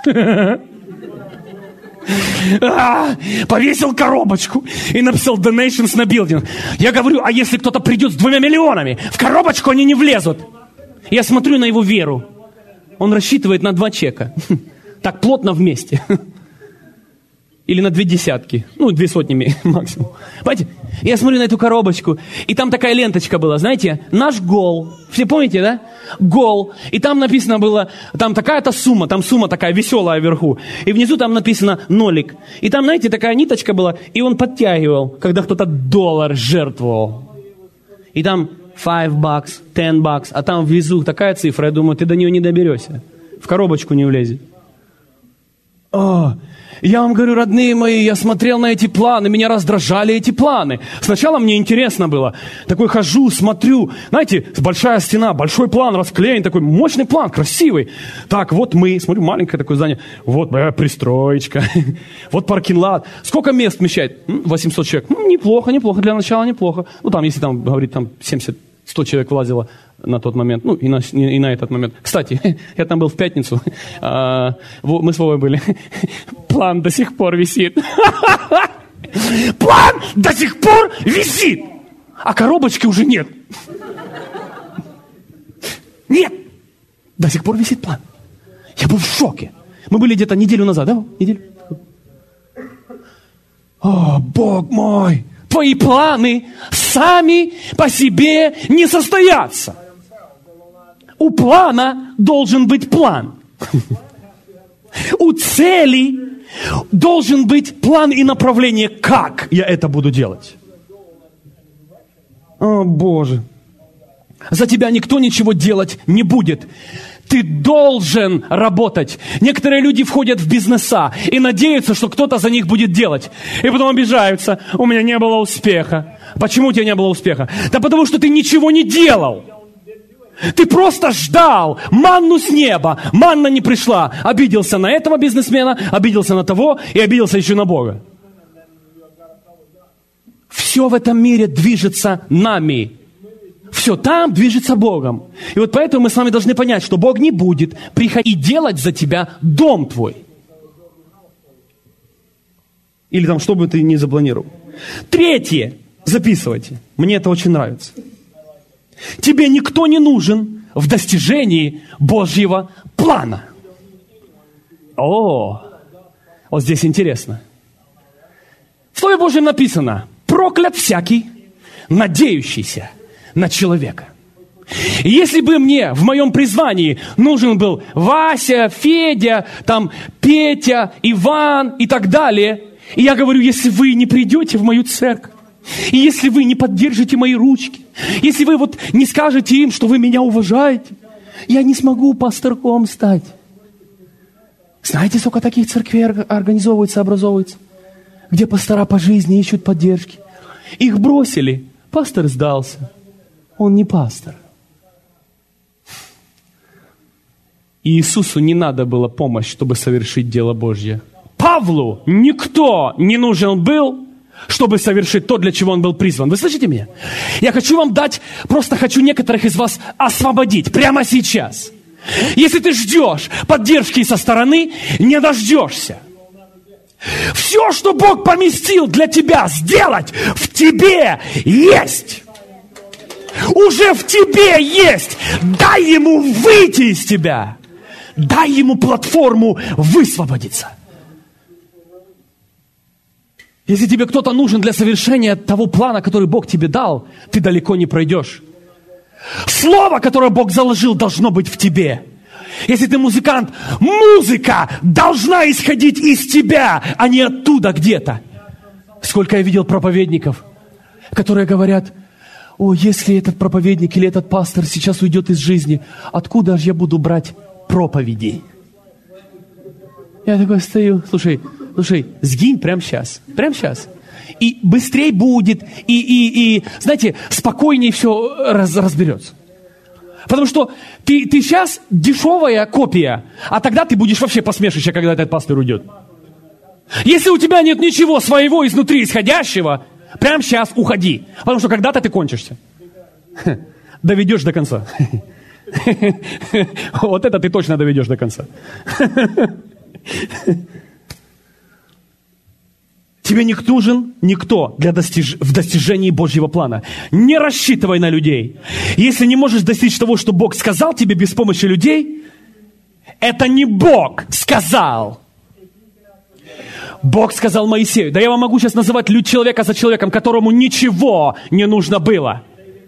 А, повесил коробочку и написал donations на билдинг. Я говорю, а если кто-то придет с двумя миллионами, в коробочку они не влезут. Я смотрю на его веру. Он рассчитывает на два чека. Так плотно вместе. Или на две десятки. Ну, две сотни максимум. Понимаете? Я смотрю на эту коробочку, и там такая ленточка была, знаете, наш гол. Все помните, да? Гол. И там написано было, там такая-то сумма, там сумма такая веселая вверху. И внизу там написано нолик. И там, знаете, такая ниточка была, и он подтягивал, когда кто-то доллар жертвовал. И там five bucks, ten bucks, а там внизу такая цифра, я думаю, ты до нее не доберешься. В коробочку не влезет. О, я вам говорю, родные мои, я смотрел на эти планы, меня раздражали эти планы. Сначала мне интересно было. Такой хожу, смотрю. Знаете, большая стена, большой план расклеен, такой мощный план, красивый. Так, вот мы, смотрю, маленькое такое здание. Вот моя пристроечка. Вот паркинг-лот. Сколько мест вмещает? восемьсот человек. Ну, неплохо, неплохо. Для начала неплохо. Ну, там, если там, говорить, там семьдесят сто человек влазило на тот момент, ну, и на, и на этот момент. Кстати, я там был в пятницу, а, мы с Вовой были. План до сих пор висит. План до сих пор висит! А коробочки уже нет. Нет! До сих пор висит план. Я был в шоке. Мы были где-то неделю назад, да? Неделю? О, Бог мой! Твои планы сами по себе не состоятся. У плана должен быть план. У цели должен быть план и направление, как я это буду делать. О, Боже. За тебя никто ничего делать не будет. Ты должен работать. Некоторые люди входят в бизнеса и надеются, что кто-то за них будет делать. И потом обижаются. У меня не было успеха. Почему у тебя не было успеха? Да потому что ты ничего не делал. Ты просто ждал манну с неба. Манна не пришла. Обиделся на этого бизнесмена, обиделся на того и обиделся еще на Бога. Все в этом мире движется нами. Все там движется Богом. И вот поэтому мы с вами должны понять, что Бог не будет приходить и делать за тебя дом твой. Или там, что бы ты ни запланировал. Третье. Записывайте. Мне это очень нравится. Тебе никто не нужен в достижении Божьего плана. О, вот здесь интересно. В Слове Божьем написано: проклят всякий, надеющийся на человека. И если бы мне в моем призвании нужен был Вася, Федя, там, Петя, Иван и так далее, и я говорю, если вы не придете в мою церковь, и если вы не поддержите мои ручки, если вы вот не скажете им, что вы меня уважаете, я не смогу пасторком стать. Знаете, сколько таких церквей организовывается, образовывается, где пастора по жизни ищут поддержки? Их бросили, пастор сдался. Он не пастор. И Иисусу не надо было помощь, чтобы совершить дело Божье. Павлу никто не нужен был, чтобы совершить то, для чего он был призван. Вы слышите меня? Я хочу вам дать, просто хочу некоторых из вас освободить прямо сейчас. Если ты ждешь поддержки со стороны, не дождешься. Все, что Бог поместил для тебя сделать, в тебе есть. Уже в тебе есть. Дай ему выйти из тебя. Дай ему платформу высвободиться. Если тебе кто-то нужен для совершения того плана, который Бог тебе дал, ты далеко не пройдешь. Слово, которое Бог заложил, должно быть в тебе. Если ты музыкант, музыка должна исходить из тебя, а не оттуда где-то. Сколько я видел проповедников, которые говорят: о, если этот проповедник или этот пастор сейчас уйдет из жизни, откуда же я буду брать проповеди? Я такой стою, слушай, слушай, сгинь прямо сейчас, прямо сейчас. И быстрее будет, и, и, и знаете, спокойнее все раз, разберется. Потому что ты, ты сейчас дешевая копия, а тогда ты будешь вообще посмешище, когда этот пастор уйдет. Если у тебя нет ничего своего изнутри исходящего, прямо сейчас уходи. Потому что когда-то ты кончишься. Доведешь до конца. Вот это ты точно доведешь до конца. Тебе не нужен никто для достиж... в достижении Божьего плана. Не рассчитывай на людей. Если не можешь достичь того, что Бог сказал тебе без помощи людей, это не Бог сказал. Бог сказал Моисею. Да я вам могу сейчас называть человека за человеком, которому ничего не нужно было.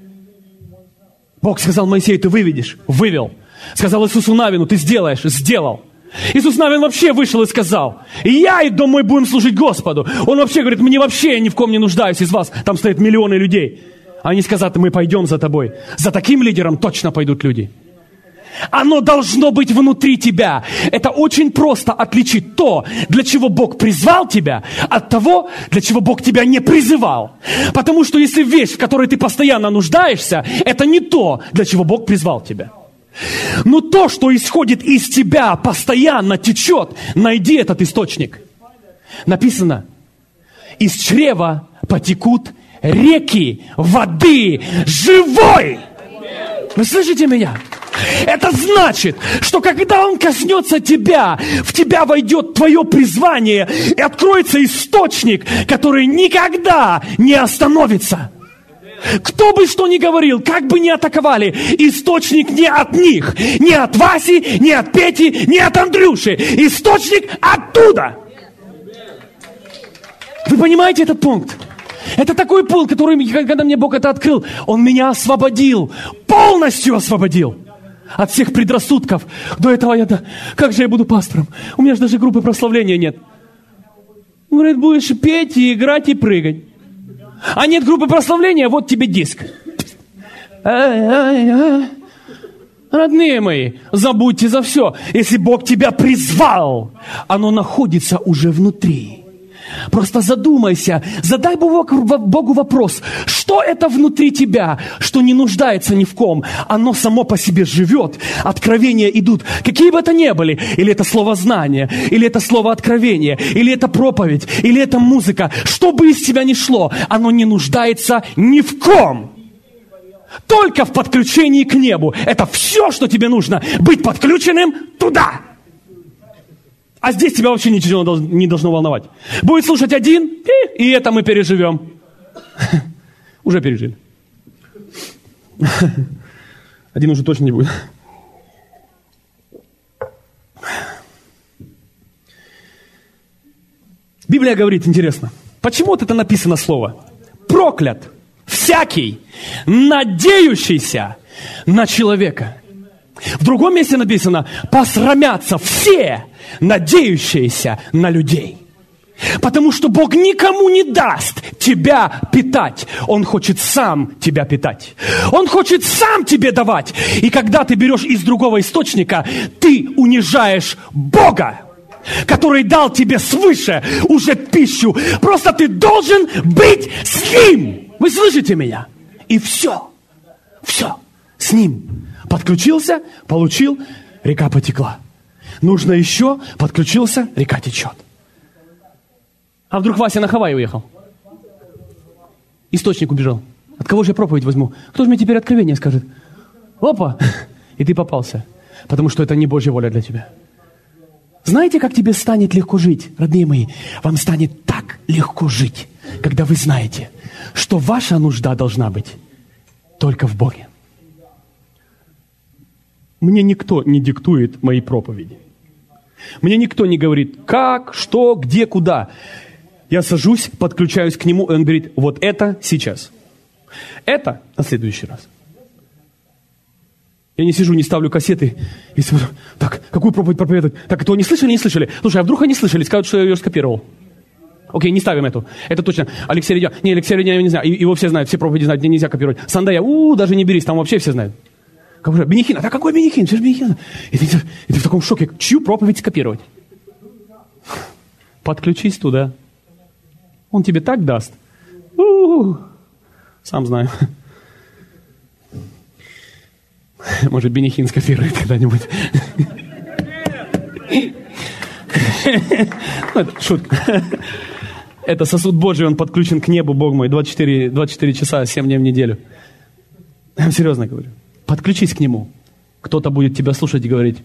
Бог сказал Моисею: ты выведешь. Вывел. Сказал Иисусу Навину: ты сделаешь. Сделал. Иисус Навин вообще вышел и сказал: я и дом мой будем служить Господу. Он вообще говорит: мне вообще я ни в ком не нуждаюсь из вас. Там стоят миллионы людей. Они сказали: мы пойдем за тобой. За таким лидером точно пойдут люди. Оно должно быть внутри тебя. Это очень просто отличить то, для чего Бог призвал тебя, от того, для чего Бог тебя не призывал. Потому что если вещь, в которой ты постоянно нуждаешься, это не то, для чего Бог призвал тебя. Но то, что исходит из тебя, постоянно течет. Найди этот источник. Написано: из чрева потекут реки воды живой. Вы слышите меня? Это значит, что когда Он коснется тебя, в тебя войдет твое призвание и откроется источник, который никогда не остановится. Кто бы что ни говорил, как бы ни атаковали, источник не от них, не от Васи, не от Пети, не от Андрюши. Источник оттуда. Вы понимаете этот пункт? Это такой пункт, который, когда мне Бог это открыл, Он меня освободил, полностью освободил от всех предрассудков. До этого я, да, как же я буду пастором? У меня же даже группы прославления нет. Он говорит: будешь петь и играть и прыгать. А нет группы прославления, вот тебе диск. Родные мои, забудьте за все. Если Бог тебя призвал, оно находится уже внутри. Просто задумайся, задай Богу вопрос, что это внутри тебя, что не нуждается ни в ком. Оно само по себе живет, откровения идут, какие бы это ни были. Или это слово знания, или это слово откровения, или это проповедь, или это музыка. Что бы из тебя ни шло, оно не нуждается ни в ком. Только в подключении к небу. Это все, что тебе нужно, быть подключенным туда. А здесь тебя вообще ничего не должно волновать. Будет слушать один, и, и это мы переживем. Уже пережили. Один уже точно не будет. Библия говорит, интересно, почему вот это написано слово? Проклят всякий, надеющийся на человека. В другом месте написано, посрамятся все, надеющиеся на людей. Потому что Бог никому не даст тебя питать. Он хочет сам тебя питать. Он хочет сам тебе давать. И когда ты берешь из другого источника, ты унижаешь Бога, который дал тебе свыше уже пищу. Просто ты должен быть с Ним. Вы слышите меня? И все. Все. С Ним. Подключился, получил, река потекла. Нужно еще, подключился, река течет. А вдруг Вася на Хавайи уехал? Источник убежал. От кого же я проповедь возьму? Кто же мне теперь откровение скажет? Опа! И ты попался. Потому что это не Божья воля для тебя. Знаете, как тебе станет легко жить, родные мои? Вам станет так легко жить, когда вы знаете, что ваша нужда должна быть только в Боге. Мне никто не диктует мои проповеди. Мне никто не говорит, как, что, где, куда. Я сажусь, подключаюсь к Нему, и Он говорит, вот это сейчас. Это на следующий раз. Я не сижу, не ставлю кассеты. И смотрю, так, какую проповедь проповедовать? Так, это они слышали, не слышали? Слушай, а вдруг они слышали, скажут, что я ее скопировал. Окей, не ставим эту. Это точно. Алексей Ледя. Не, Алексей Ледя я не знаю. Его все знают, все проповеди знают, мне нельзя копировать. Сандая, у, даже не берись, там вообще все знают. Как же, Бенихин, а какой Бенихин? Все же Бенихин. И ты, и ты в таком шоке, чью проповедь скопировать? Подключись туда. Он тебе так даст. У-у-у. Сам знаю. Может, Бенихин скопирует когда-нибудь. Шутка. Это сосуд Божий, он подключен к небу, Бог мой, двадцать четыре, двадцать четыре часа, семь дней в неделю. Я вам серьезно говорю. Подключись к Нему. Кто-то будет тебя слушать и говорить.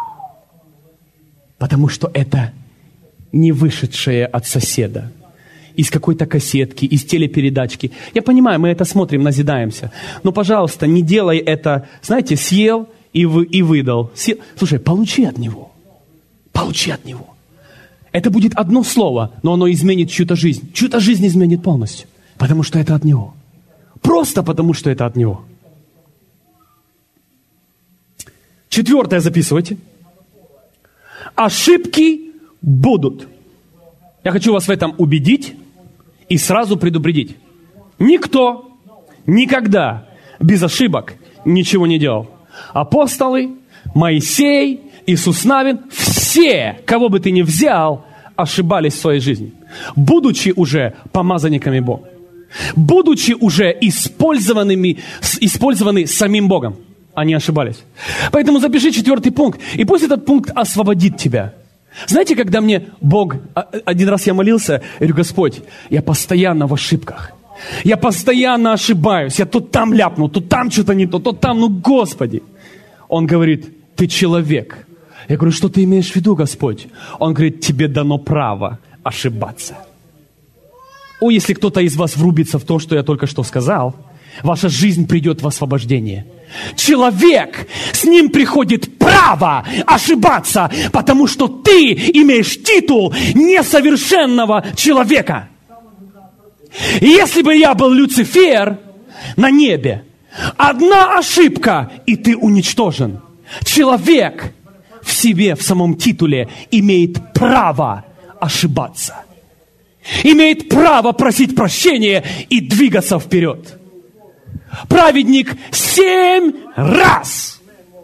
Потому что это не вышедшее от соседа. Из какой-то кассетки, из телепередачки. Я понимаю, мы это смотрим, назидаемся. Но, пожалуйста, не делай это, знаете, съел и, вы, и выдал. Съел. Слушай, получи от Него. Получи от Него. Это будет одно слово, но оно изменит чью-то жизнь. Чью-то жизнь изменит полностью. Потому что это от Него. Просто потому, что это от Него. Четвертое записывайте. Ошибки будут. Я хочу вас в этом убедить и сразу предупредить. Никто никогда без ошибок ничего не делал. Апостолы, Моисей, Иисус Навин, все, кого бы ты ни взял, ошибались в своей жизни. Будучи уже помазанниками Бога. Будучи уже использованными, использованы самим Богом. Они ошибались. Поэтому запиши четвертый пункт. И пусть этот пункт освободит тебя. Знаете, когда мне Бог... Один раз я молился, я говорю, Господь, я постоянно в ошибках. Я постоянно ошибаюсь. Я то там ляпнул, то там что-то не то, то там, ну, Господи. Он говорит, ты человек. Я говорю, что ты имеешь в виду, Господь? Он говорит, тебе дано право ошибаться. О, если кто-то из вас врубится в то, что я только что сказал, ваша жизнь придет в освобождение. Человек, с ним приходит право ошибаться, потому что ты имеешь титул несовершенного человека. И если бы я был Люцифер на небе, одна ошибка, и ты уничтожен. Человек в себе, в самом титуле, имеет право ошибаться. Имеет право просить прощения и двигаться вперед. Праведник семь раз,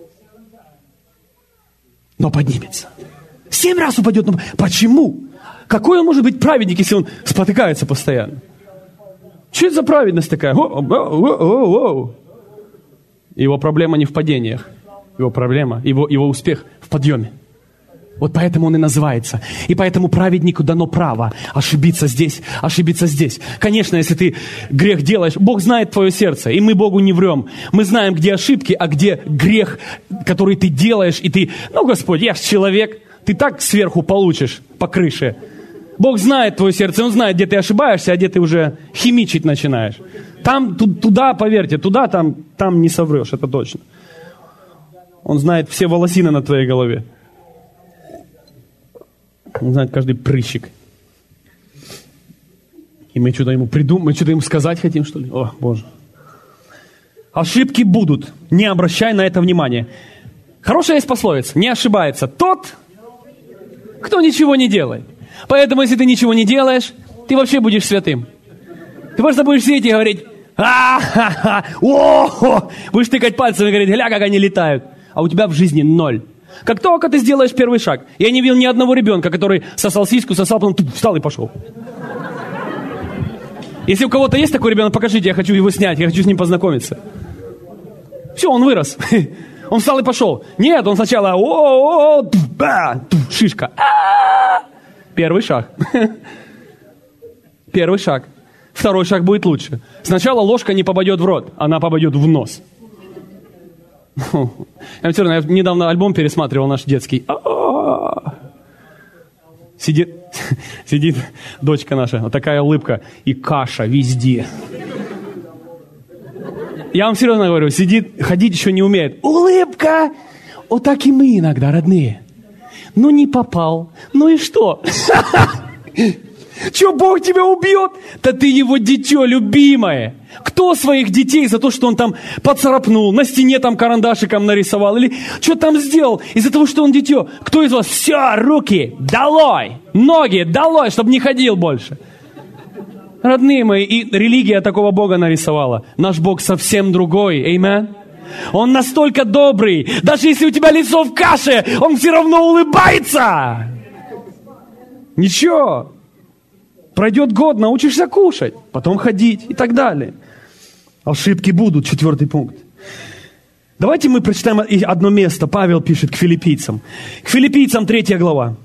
но поднимется. Семь раз упадет. Но почему? Какой он может быть праведник, если он спотыкается постоянно? Что это за праведность такая? О-о-о-о-о. Его проблема не в падениях. Его проблема, его, его успех в подъеме. Вот поэтому он и называется. И поэтому праведнику дано право ошибиться здесь, ошибиться здесь. Конечно, если ты грех делаешь, Бог знает твое сердце, и мы Богу не врем. Мы знаем, где ошибки, а где грех, который ты делаешь, и ты, ну, Господь, я же человек, ты так сверху получишь по крыше. Бог знает твое сердце, Он знает, где ты ошибаешься, а где ты уже химичить начинаешь. Там, туда, поверьте, туда, там, там не соврешь, это точно. Он знает все волосины на твоей голове. Он знает каждый прыщик. И мы что-то ему придумаем, мы что-то ему сказать хотим, что ли? О, Боже. Ошибки будут. Не обращай на это внимания. Хорошая есть пословица. Не ошибается тот, кто ничего не делает. Поэтому, если ты ничего не делаешь, ты вообще будешь святым. Ты просто будешь сидеть и говорить, а-ха-ха, о-хо, будешь тыкать пальцем и говорить, гля, как они летают. А у тебя в жизни ноль. Как только ты сделаешь первый шаг. Я не видел ни одного ребенка, который сосал сиську, сосал, потом встал и пошел. Если у кого-то есть такой ребенок, покажите, я хочу его снять, я хочу с ним познакомиться. Все, он вырос. Он встал и пошел. Нет, он сначала о-о-о, шишка. Первый шаг. Первый шаг. Второй шаг будет лучше. Сначала ложка не попадет в рот, она попадет в нос. Я недавно альбом пересматривал наш детский. Сидит, сидит дочка наша, вот такая улыбка, и каша везде. Я вам серьезно говорю, сидит, ходить еще не умеет. Улыбка! Вот так и мы иногда, родные. Ну не попал, ну и что? Че, Бог тебя убьет? Да ты его дитё любимое. Кто своих детей за то, что он там поцарапнул, на стене там карандашиком нарисовал, или что там сделал, из-за того, что он дитё? Кто из вас? Все, руки долой, ноги долой, чтобы не ходил больше. Родные мои, и религия такого Бога нарисовала. Наш Бог совсем другой, аминь. Он настолько добрый, даже если у тебя лицо в каше, он все равно улыбается. Ничего. Пройдет год, научишься кушать, потом ходить и так далее. Ошибки будут, четвертый пункт. Давайте мы прочитаем одно место. Павел пишет к филиппийцам. К филиппийцам третья глава.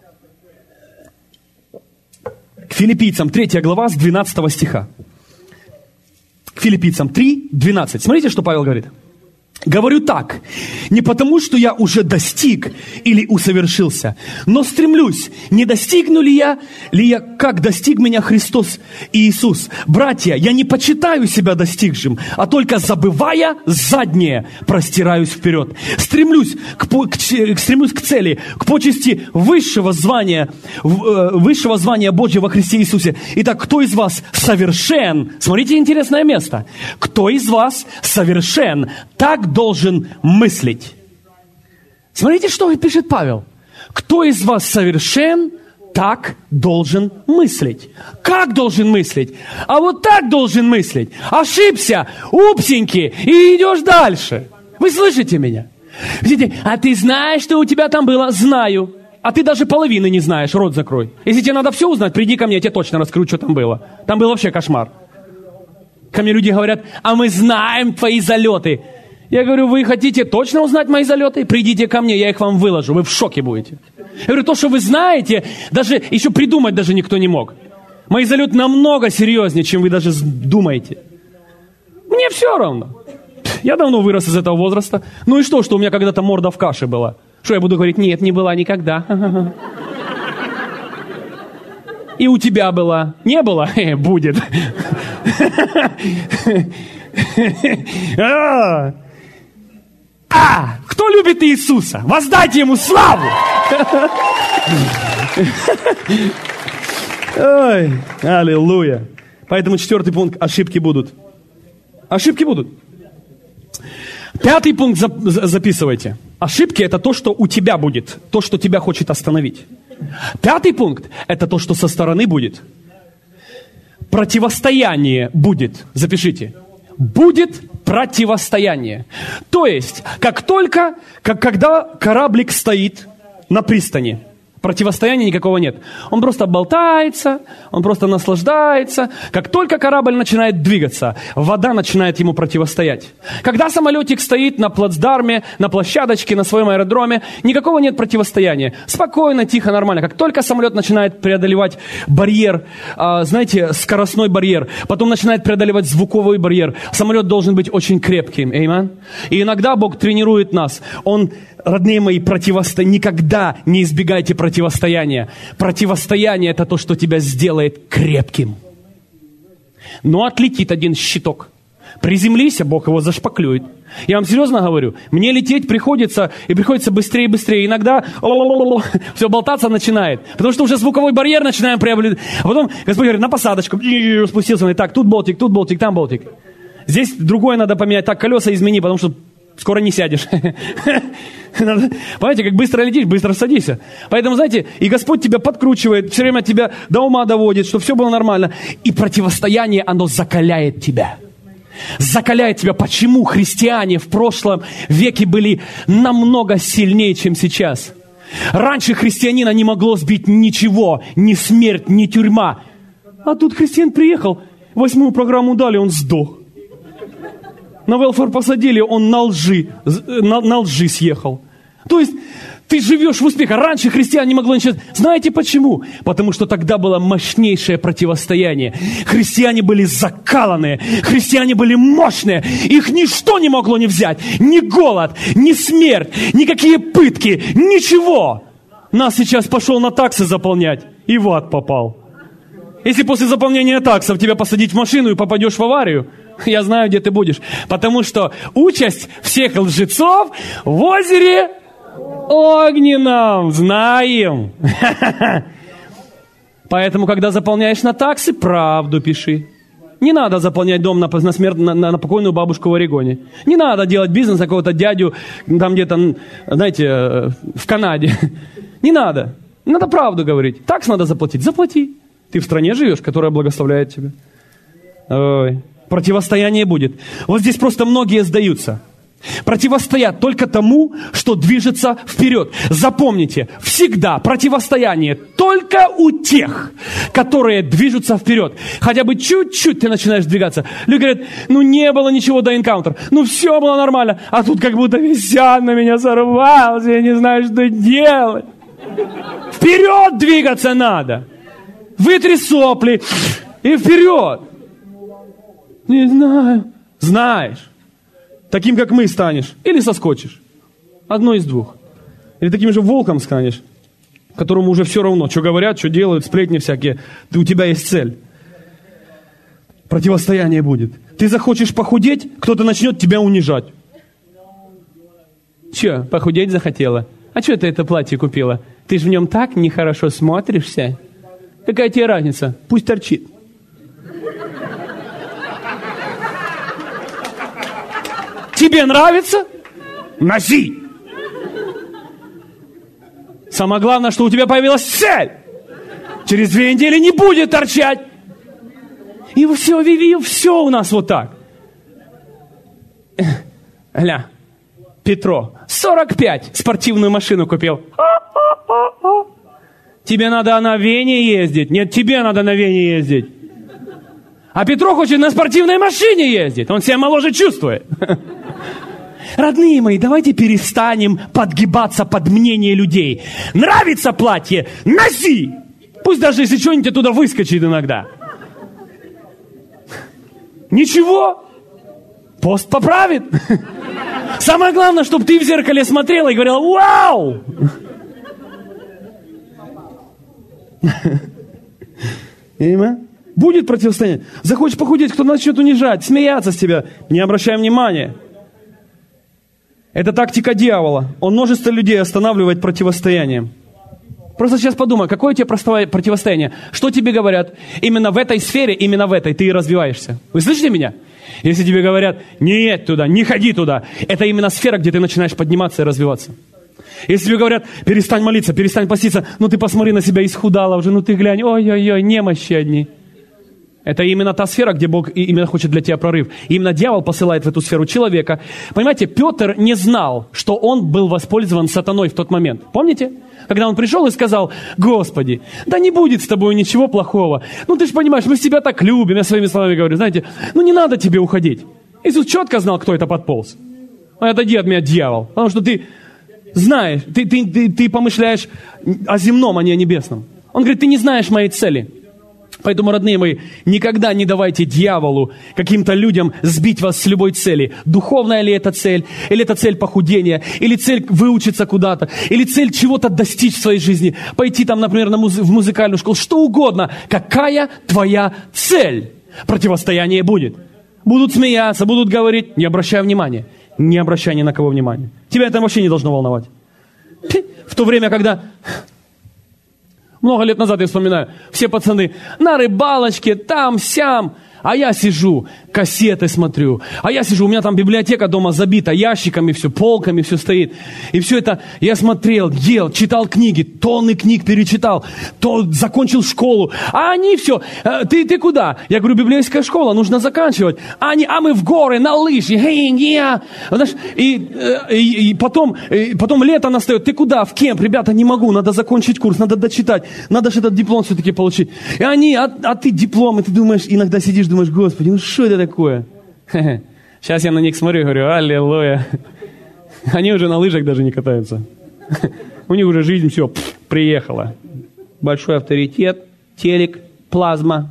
К филиппийцам третья глава с двенадцатого стиха. К филиппийцам три, двенадцать. Смотрите, что Павел говорит. Говорю так, не потому, что я уже достиг или усовершился, но стремлюсь, не достигну ли я, ли я, как достиг меня Христос и Иисус. Братья, я не почитаю себя достигшим, а только забывая заднее, простираюсь вперед. Стремлюсь к, к, стремлюсь к цели, к почести высшего звания, высшего звания Божьего во Христе Иисусе. Итак, кто из вас совершен? Смотрите, интересное место. Кто из вас совершен? Так должен мыслить. Смотрите, что пишет Павел. Кто из вас совершен, так должен мыслить. Как должен мыслить? А вот так должен мыслить. Ошибся, упсенький, и идешь дальше. Вы слышите меня? Видите, а ты знаешь, что у тебя там было? Знаю. А ты даже половины не знаешь, рот закрой. Если тебе надо все узнать, приди ко мне, я тебе точно раскрою, что там было. Там был вообще кошмар. Ко мне люди говорят, а мы знаем твои залеты. Я говорю, вы хотите точно узнать мои залеты? Придите ко мне, я их вам выложу, вы в шоке будете. Я говорю, то, что вы знаете, даже еще придумать даже никто не мог. Мои залеты намного серьезнее, чем вы даже думаете. Мне все равно. Я давно вырос из этого возраста. Ну и что, что у меня когда-то морда в каше была? Что я буду говорить, нет, не была никогда. И у тебя была. Не было? Будет. А, кто любит Иисуса? Воздайте Ему славу! Ой, аллилуйя. Поэтому четвертый пункт. Ошибки будут. Ошибки будут. Пятый пункт записывайте. Ошибки – это то, что у тебя будет. То, что тебя хочет остановить. Пятый пункт – это то, что со стороны будет. Противостояние будет. Запишите. Будет противостояние. То есть, как только, как когда кораблик стоит на пристани, противостояния никакого нет. Он просто болтается, он просто наслаждается. Как только корабль начинает двигаться, вода начинает ему противостоять. Когда самолетик стоит на плацдарме, на площадочке, на своем аэродроме, никакого нет противостояния. Спокойно, тихо, нормально. Как только самолет начинает преодолевать барьер, знаете, скоростной барьер, потом начинает преодолевать звуковой барьер, самолет должен быть очень крепким. Аминь. И иногда Бог тренирует нас. Он, родные мои, противостояние. Никогда не избегайте противостояния. Противостояние – это то, что тебя сделает крепким. Но отлетит один щиток. Приземлись, а Бог его зашпаклюет. Я вам серьезно говорю, мне лететь приходится, и приходится быстрее и быстрее. Иногда все болтаться начинает, потому что уже звуковой барьер начинаем преодолевать. А потом Господь говорит, на посадочку, спустился, он, так, тут болтик, тут болтик, там болтик. Здесь другое надо поменять, так, колеса измени, потому что скоро не сядешь. Понимаете, как быстро летишь, быстро садись. Поэтому, знаете, и Господь тебя подкручивает, все время тебя до ума доводит, чтобы все было нормально. И противостояние, оно закаляет тебя. Закаляет тебя. Почему христиане в прошлом веке были намного сильнее, чем сейчас? Раньше христианина не могло сбить ничего, ни смерть, ни тюрьма. А тут христиан приехал, восьмую программу дали, он сдох. На велфар посадили, он на лжи, на, на лжи съехал. То есть ты живешь в успехе. Раньше христиан не могло ничего. Знаете почему? Потому что тогда было мощнейшее противостояние. Христиане были закаланные, христиане были мощные. Их ничто не могло не взять. Ни голод, ни смерть, никакие пытки, ничего. Нас сейчас пошел на таксы заполнять и в ад попал. Если после заполнения таксов тебя посадить в машину и попадешь в аварию, я знаю, где ты будешь. Потому что участь всех лжецов в озере огненном. Знаем. Поэтому, когда заполняешь на таксы, правду пиши. Не надо заполнять дом на, на, смерть, на, на покойную бабушку в Орегоне. Не надо делать бизнес какого-то дядю там где-то, знаете, в Канаде. Не надо. Надо правду говорить. Такс надо заплатить. Заплати. Ты в стране живешь, которая благословляет тебя. Ой. Противостояние будет. Вот здесь просто многие сдаются. Противостоят только тому, что движется вперед. Запомните, всегда противостояние только у тех, которые движутся вперед. Хотя бы чуть-чуть ты начинаешь двигаться. Люди говорят, ну не было ничего до энкаунтера, ну все было нормально, а тут как будто весь ад на меня сорвался, я не знаю, что делать. Вперед двигаться надо. Вытри сопли и вперед. Не знаю. Знаешь. Таким, как мы, станешь. Или соскочишь. Одно из двух. Или таким же волком станешь, которому уже все равно, что говорят, что делают, сплетни всякие. Ты, у тебя есть цель. Противостояние будет. Ты захочешь похудеть, кто-то начнет тебя унижать. Че, похудеть захотела? А что ты это платье купила? Ты же в нем так нехорошо смотришься. Какая тебе разница? Пусть торчит. Тебе нравится? Носи. Самое главное, что у тебя появилась цель. Через две недели не будет торчать. И все, и все у нас вот так. Ля, Петро, сорок пять спортивную машину купил. Тебе надо на Вене ездить. Нет, тебе надо на Вене ездить. А Петро хочет на спортивной машине ездить. Он себя моложе чувствует. Родные мои, давайте перестанем подгибаться под мнение людей. Нравится платье? Носи! Пусть даже если что-нибудь оттуда выскочит иногда. Ничего. Пост поправит. Самое главное, чтобы ты в зеркале смотрела и говорила: вау! Будет противостояние. Захочешь похудеть, кто начнет унижать, смеяться с тебя. Не обращай внимания. Это тактика дьявола. Он множество людей останавливает противостоянием. Просто сейчас подумай, какое у тебя противостояние? Что тебе говорят? Именно в этой сфере, именно в этой ты и развиваешься. Вы слышите меня? Если тебе говорят: не едь туда, не ходи туда, это именно сфера, где ты начинаешь подниматься и развиваться. Если тебе говорят: перестань молиться, перестань поститься, ну ты посмотри на себя, исхудала уже, ну ты глянь, ой-ой-ой, немощи одни. Это именно та сфера, где Бог именно хочет для тебя прорыв. И именно дьявол посылает в эту сферу человека. Понимаете, Петр не знал, что он был воспользован сатаной в тот момент. Помните? Когда он пришел и сказал: Господи, да не будет с тобой ничего плохого. Ну ты же понимаешь, мы себя так любим. Я своими словами говорю, знаете, ну не надо тебе уходить. Иисус четко знал, кто это подполз. Отойди от меня, дьявол. Потому что ты знаешь, ты, ты, ты, ты помышляешь о земном, а не о небесном. Он говорит: ты не знаешь моей цели. Поэтому, родные мои, никогда не давайте дьяволу, каким-то людям сбить вас с любой цели. Духовная ли это цель, или это цель похудения, или цель выучиться куда-то, или цель чего-то достичь в своей жизни, пойти там, например, на муз- в музыкальную школу, что угодно. Какая твоя цель? Противостояние будет. Будут смеяться, будут говорить, не обращай внимания. Не обращай ни на кого внимания. Тебя это вообще не должно волновать. В то время, когда... Много лет назад, я вспоминаю, все пацаны на рыбалочке, там-сям, а я сижу, кассеты смотрю, а я сижу, у меня там библиотека дома забита ящиками, все, полками, все стоит. И все это я смотрел, ел, читал книги, тонны книг перечитал, то закончил школу. А они все, ты, ты куда? Я говорю, библейская школа, нужно заканчивать. А, они, а мы в горы, на лыжи, и, и, и потом, и потом лето настает, ты куда? В кемп, ребята, не могу, надо закончить курс, надо дочитать, надо же этот диплом все-таки получить. И они, а, а ты диплом, и ты думаешь, иногда сидишь, думаешь, Господи, ну что это такое? Сейчас я на них смотрю и говорю, аллилуйя. Они уже на лыжах даже не катаются. У них уже жизнь, все, приехала. Большой авторитет, телек, плазма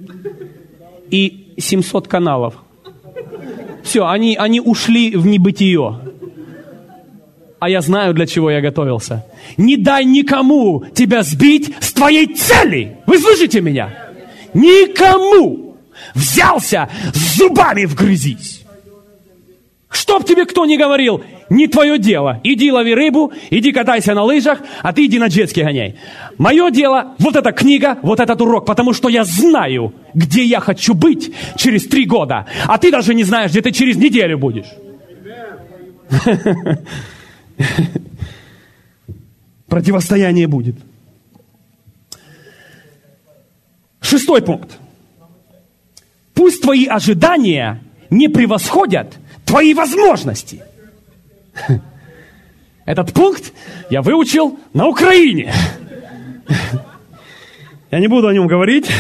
и семьсот каналов. Все, они, они ушли в небытие. А я знаю, для чего я готовился. Не дай никому тебя сбить с твоей цели. Вы слышите меня? Никому. Взялся, с зубами вгрызись. Чтоб тебе кто ни говорил, не твое дело. Иди лови рыбу, иди катайся на лыжах, а ты иди на джетски гоняй. Мое дело, вот эта книга, вот этот урок, потому что я знаю, где я хочу быть через три года. А ты даже не знаешь, где ты через неделю будешь. Противостояние будет. Шестой пункт. Пусть твои ожидания не превосходят твои возможности. Этот пункт я выучил на Украине. Я не буду о нем говорить.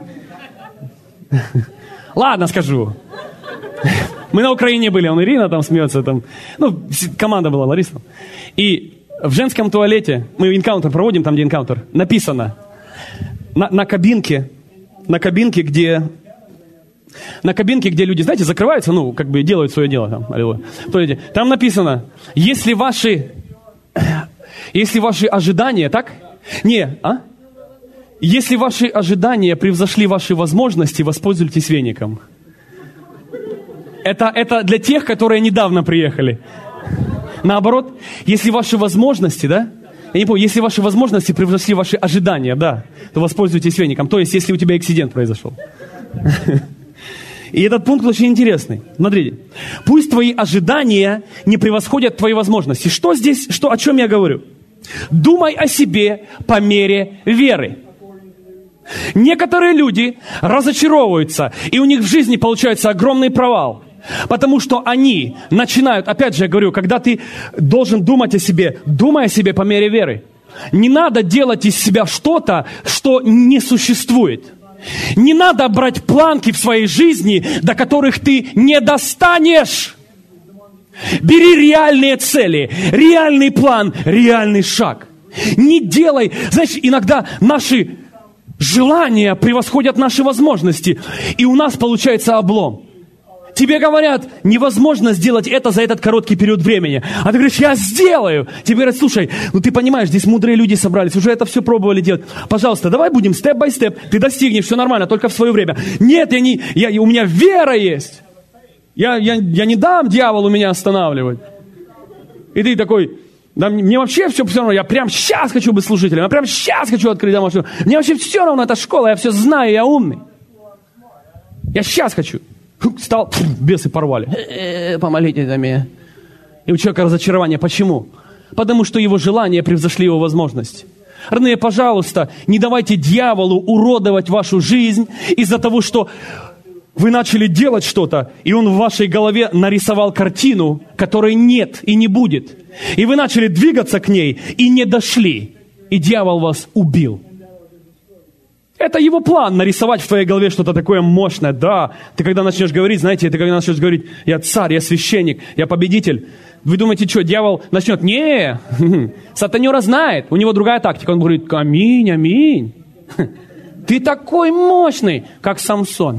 Ладно, скажу. Мы на Украине были, он Ирина там смеется. Там. Ну, команда была, Лариса. И в женском туалете, мы энкаунтер проводим, там где энкаунтер, написано на, на кабинке, на кабинке, где... На кабинке, где люди, знаете, закрываются, ну, как бы делают свое дело там, аллилуйя. Там написано, если ваши, если ваши ожидания, так? Не, а? Если ваши ожидания превзошли ваши возможности, воспользуйтесь веником. Это, это для тех, которые недавно приехали. Наоборот, если ваши возможности, да? Я не помню, если ваши возможности превзошли ваши ожидания, да, то воспользуйтесь веником. То есть, если у тебя акцидент произошел. И этот пункт очень интересный. Смотрите. Пусть твои ожидания не превосходят твои возможности. Что здесь, что, о чем я говорю? Думай о себе по мере веры. Некоторые люди разочаровываются, и у них в жизни получается огромный провал. Потому что они начинают, опять же я говорю, когда ты должен думать о себе, думай о себе по мере веры. Не надо делать из себя что-то, что не существует. Не надо брать планки в своей жизни, до которых ты не достанешь. Бери реальные цели, реальный план, реальный шаг. Не делай, знаешь, иногда наши желания превосходят наши возможности, и у нас получается облом. Тебе говорят, невозможно сделать это за этот короткий период времени. А ты говоришь, я сделаю. Тебе говорят, слушай, ну ты понимаешь, здесь мудрые люди собрались, уже это все пробовали делать. Пожалуйста, давай будем степ-бай-степ. Ты достигнешь, все нормально, только в свое время. Нет, я не, я, у меня вера есть. Я, я, я не дам дьяволу меня останавливать. И ты такой, да мне вообще все, все равно, я прям сейчас хочу быть служителем, я прям сейчас хочу открыть домашнюю. Мне вообще все равно, это школа, я все знаю, я умный. Я сейчас хочу. Стал, бесы порвали. Э-э, помолитесь за меня. И у человека разочарование. Почему? Потому что его желания превзошли его возможности. Родные, пожалуйста, не давайте дьяволу уродовать вашу жизнь из-за того, что вы начали делать что-то, и он в вашей голове нарисовал картину, которой нет и не будет. И вы начали двигаться к ней, и не дошли. И дьявол вас убил. Это его план, нарисовать в твоей голове что-то такое мощное. Да, ты когда начнешь говорить, знаете, ты когда начнешь говорить, я царь, я священник, я победитель. Вы думаете, что, дьявол начнет? Не, сатанера знает, у него другая тактика. Он говорит, аминь, аминь. Ты такой мощный, как Самсон.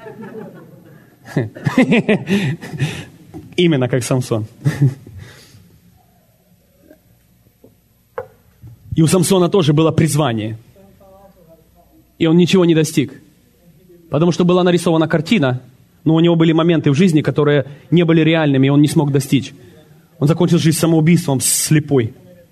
Именно как Самсон. И у Самсона тоже было призвание. И он ничего не достиг. Потому что была нарисована картина, Но у него были моменты в жизни, которые не были реальными, и он не смог достичь. Он закончил жизнь самоубийством, слепой.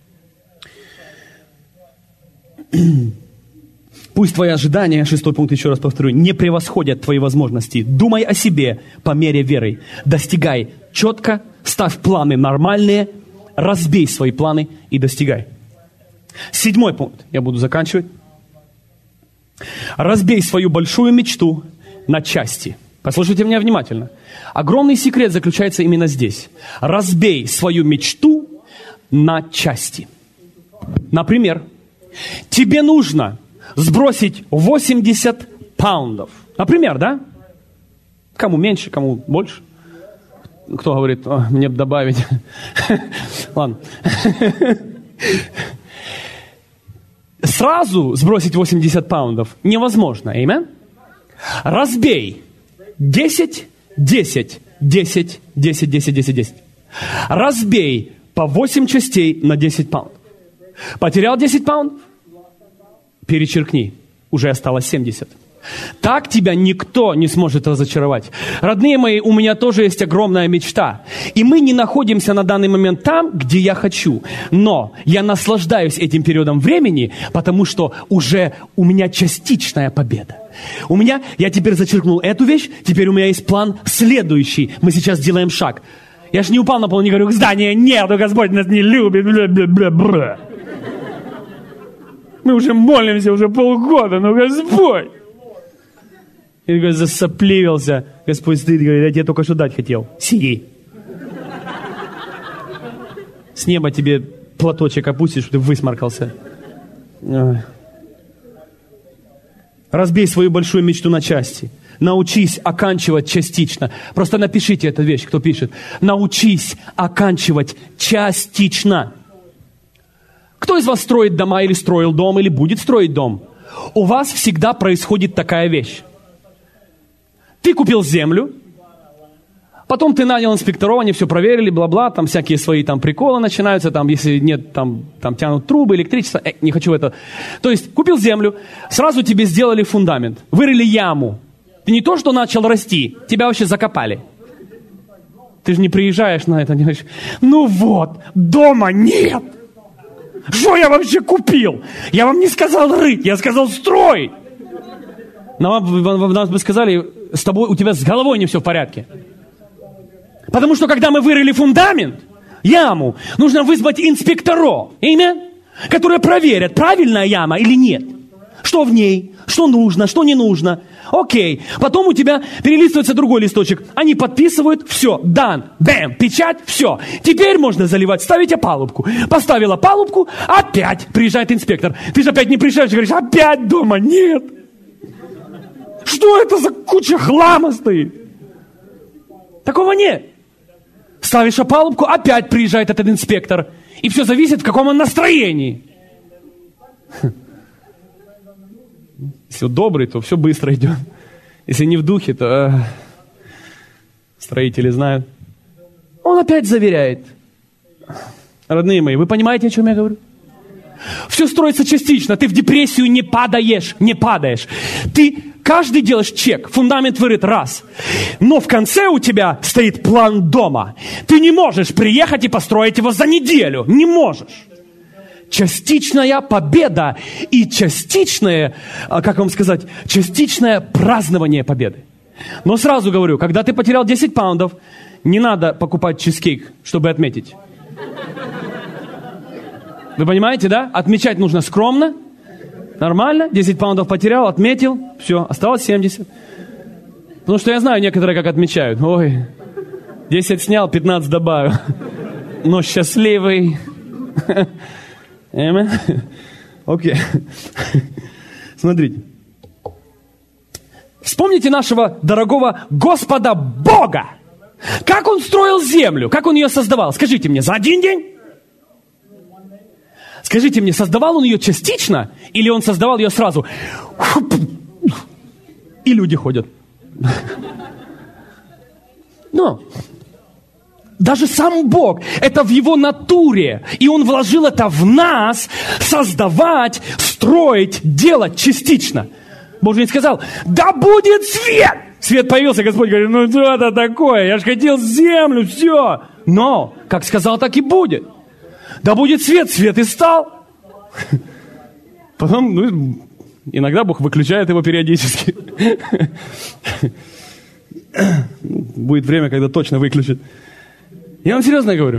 Пусть твои ожидания, шестой пункт, еще раз повторю, не превосходят твои возможности. Думай о себе по мере веры. Достигай четко, ставь планы нормальные, разбей свои планы и достигай. Седьмой пункт, я буду заканчивать. Разбей свою большую мечту на части. Послушайте меня внимательно. Огромный секрет заключается именно здесь. Разбей свою мечту на части. Например, тебе нужно сбросить восемьдесят паундов. Например, да? Кому меньше, кому больше. Кто говорит, мне бы добавить. Ладно. Сразу сбросить восемьдесят паундов невозможно. Аминь? Разбей десять, десять, десять, десять, десять, десять, десять. Разбей по восемь частей на десять паундов. Потерял десять паундов? Перечеркни. Уже осталось семьдесят. Так тебя никто не сможет разочаровать. Родные мои, у меня тоже есть огромная мечта. И мы не находимся на данный момент там, где я хочу. Но я наслаждаюсь этим периодом времени, потому что уже у меня частичная победа. У меня, я теперь зачеркнул эту вещь, теперь у меня есть план следующий. Мы сейчас делаем шаг. Я же не упал на пол, не говорю, здания нет, Господь нас не любит. Бля-бля-бля-бля. Мы уже молимся уже полгода, но Господь. И говорит, засопливился. Господь стоит и говорит, я тебе только что дать хотел. Сиди. С неба тебе платочек опустишь, чтобы ты высморкался. Разбей свою большую мечту на части. Научись оканчивать частично. Просто напишите эту вещь, кто пишет. Научись оканчивать частично. Кто из вас строит дома или строил дом, или будет строить дом? У вас всегда происходит такая вещь. Ты купил землю, потом ты нанял инспекторов, они все проверили, бла-бла, там всякие свои там приколы начинаются, там, если нет, там, там тянут трубы, электричество, э, не хочу это. То есть, купил землю, сразу тебе сделали фундамент, вырыли яму. Ты не то, что начал расти, тебя вообще закопали. Ты же не приезжаешь на это, не говоришь, ну вот, дома нет. Что я вообще купил? Я вам не сказал рыть, я сказал строить. Но вам, вам, вам бы сказали, с тобой, у тебя с головой не все в порядке. Потому что, когда мы вырыли фундамент, яму, нужно вызвать инспекторов, имя, которые проверят, правильная яма или нет. Что в ней, что нужно, что не нужно. Окей. Потом у тебя перелистывается другой листочек. Они подписывают, все, дан, бэм, печать, все. Теперь можно заливать, ставить опалубку. Поставила опалубку, опять приезжает инспектор. Ты же опять не приезжаешь и говоришь, опять дома нет. Что это за куча хлама стоит? Такого нет. Ставишь опалубку, опять приезжает этот инспектор. И все зависит, в каком он настроении. Если добрый, то все быстро идет. Если не в духе, то э, строители знают. Он опять заверяет. Родные мои, вы понимаете, о чем я говорю? Все строится частично. Ты в депрессию не падаешь, не падаешь. Ты каждый делаешь чек, фундамент вырыт раз. Но в конце у тебя стоит план дома. Ты не можешь приехать и построить его за неделю. Не можешь. Частичная победа и частичное, как вам сказать, частичное празднование победы. Но сразу говорю, когда ты потерял десять паундов, не надо покупать чизкейк, чтобы отметить. Вы понимаете, да? Отмечать нужно скромно, нормально. десять паундов потерял, отметил, все, осталось семьдесят. Потому что я знаю некоторые, как отмечают. Ой, десять снял, пятнадцать добавил. Но счастливый. Аминь. Окей. Смотрите. Вспомните нашего дорогого Господа Бога. Как Он строил землю, как Он ее создавал. Скажите мне, за один день? Скажите мне, создавал Он ее частично, или Он создавал ее сразу? И люди ходят. Но даже сам Бог, это в Его натуре. И Он вложил это в нас, создавать, строить, делать частично. Бог же не сказал, да будет свет! Свет появился, Господь говорит, ну что это такое? Я же хотел землю, все. Но, как сказал, так и будет. Да будет свет, свет и стал. Потом, ну, иногда Бог выключает его периодически. Будет время, когда точно выключит. Я вам серьезно говорю.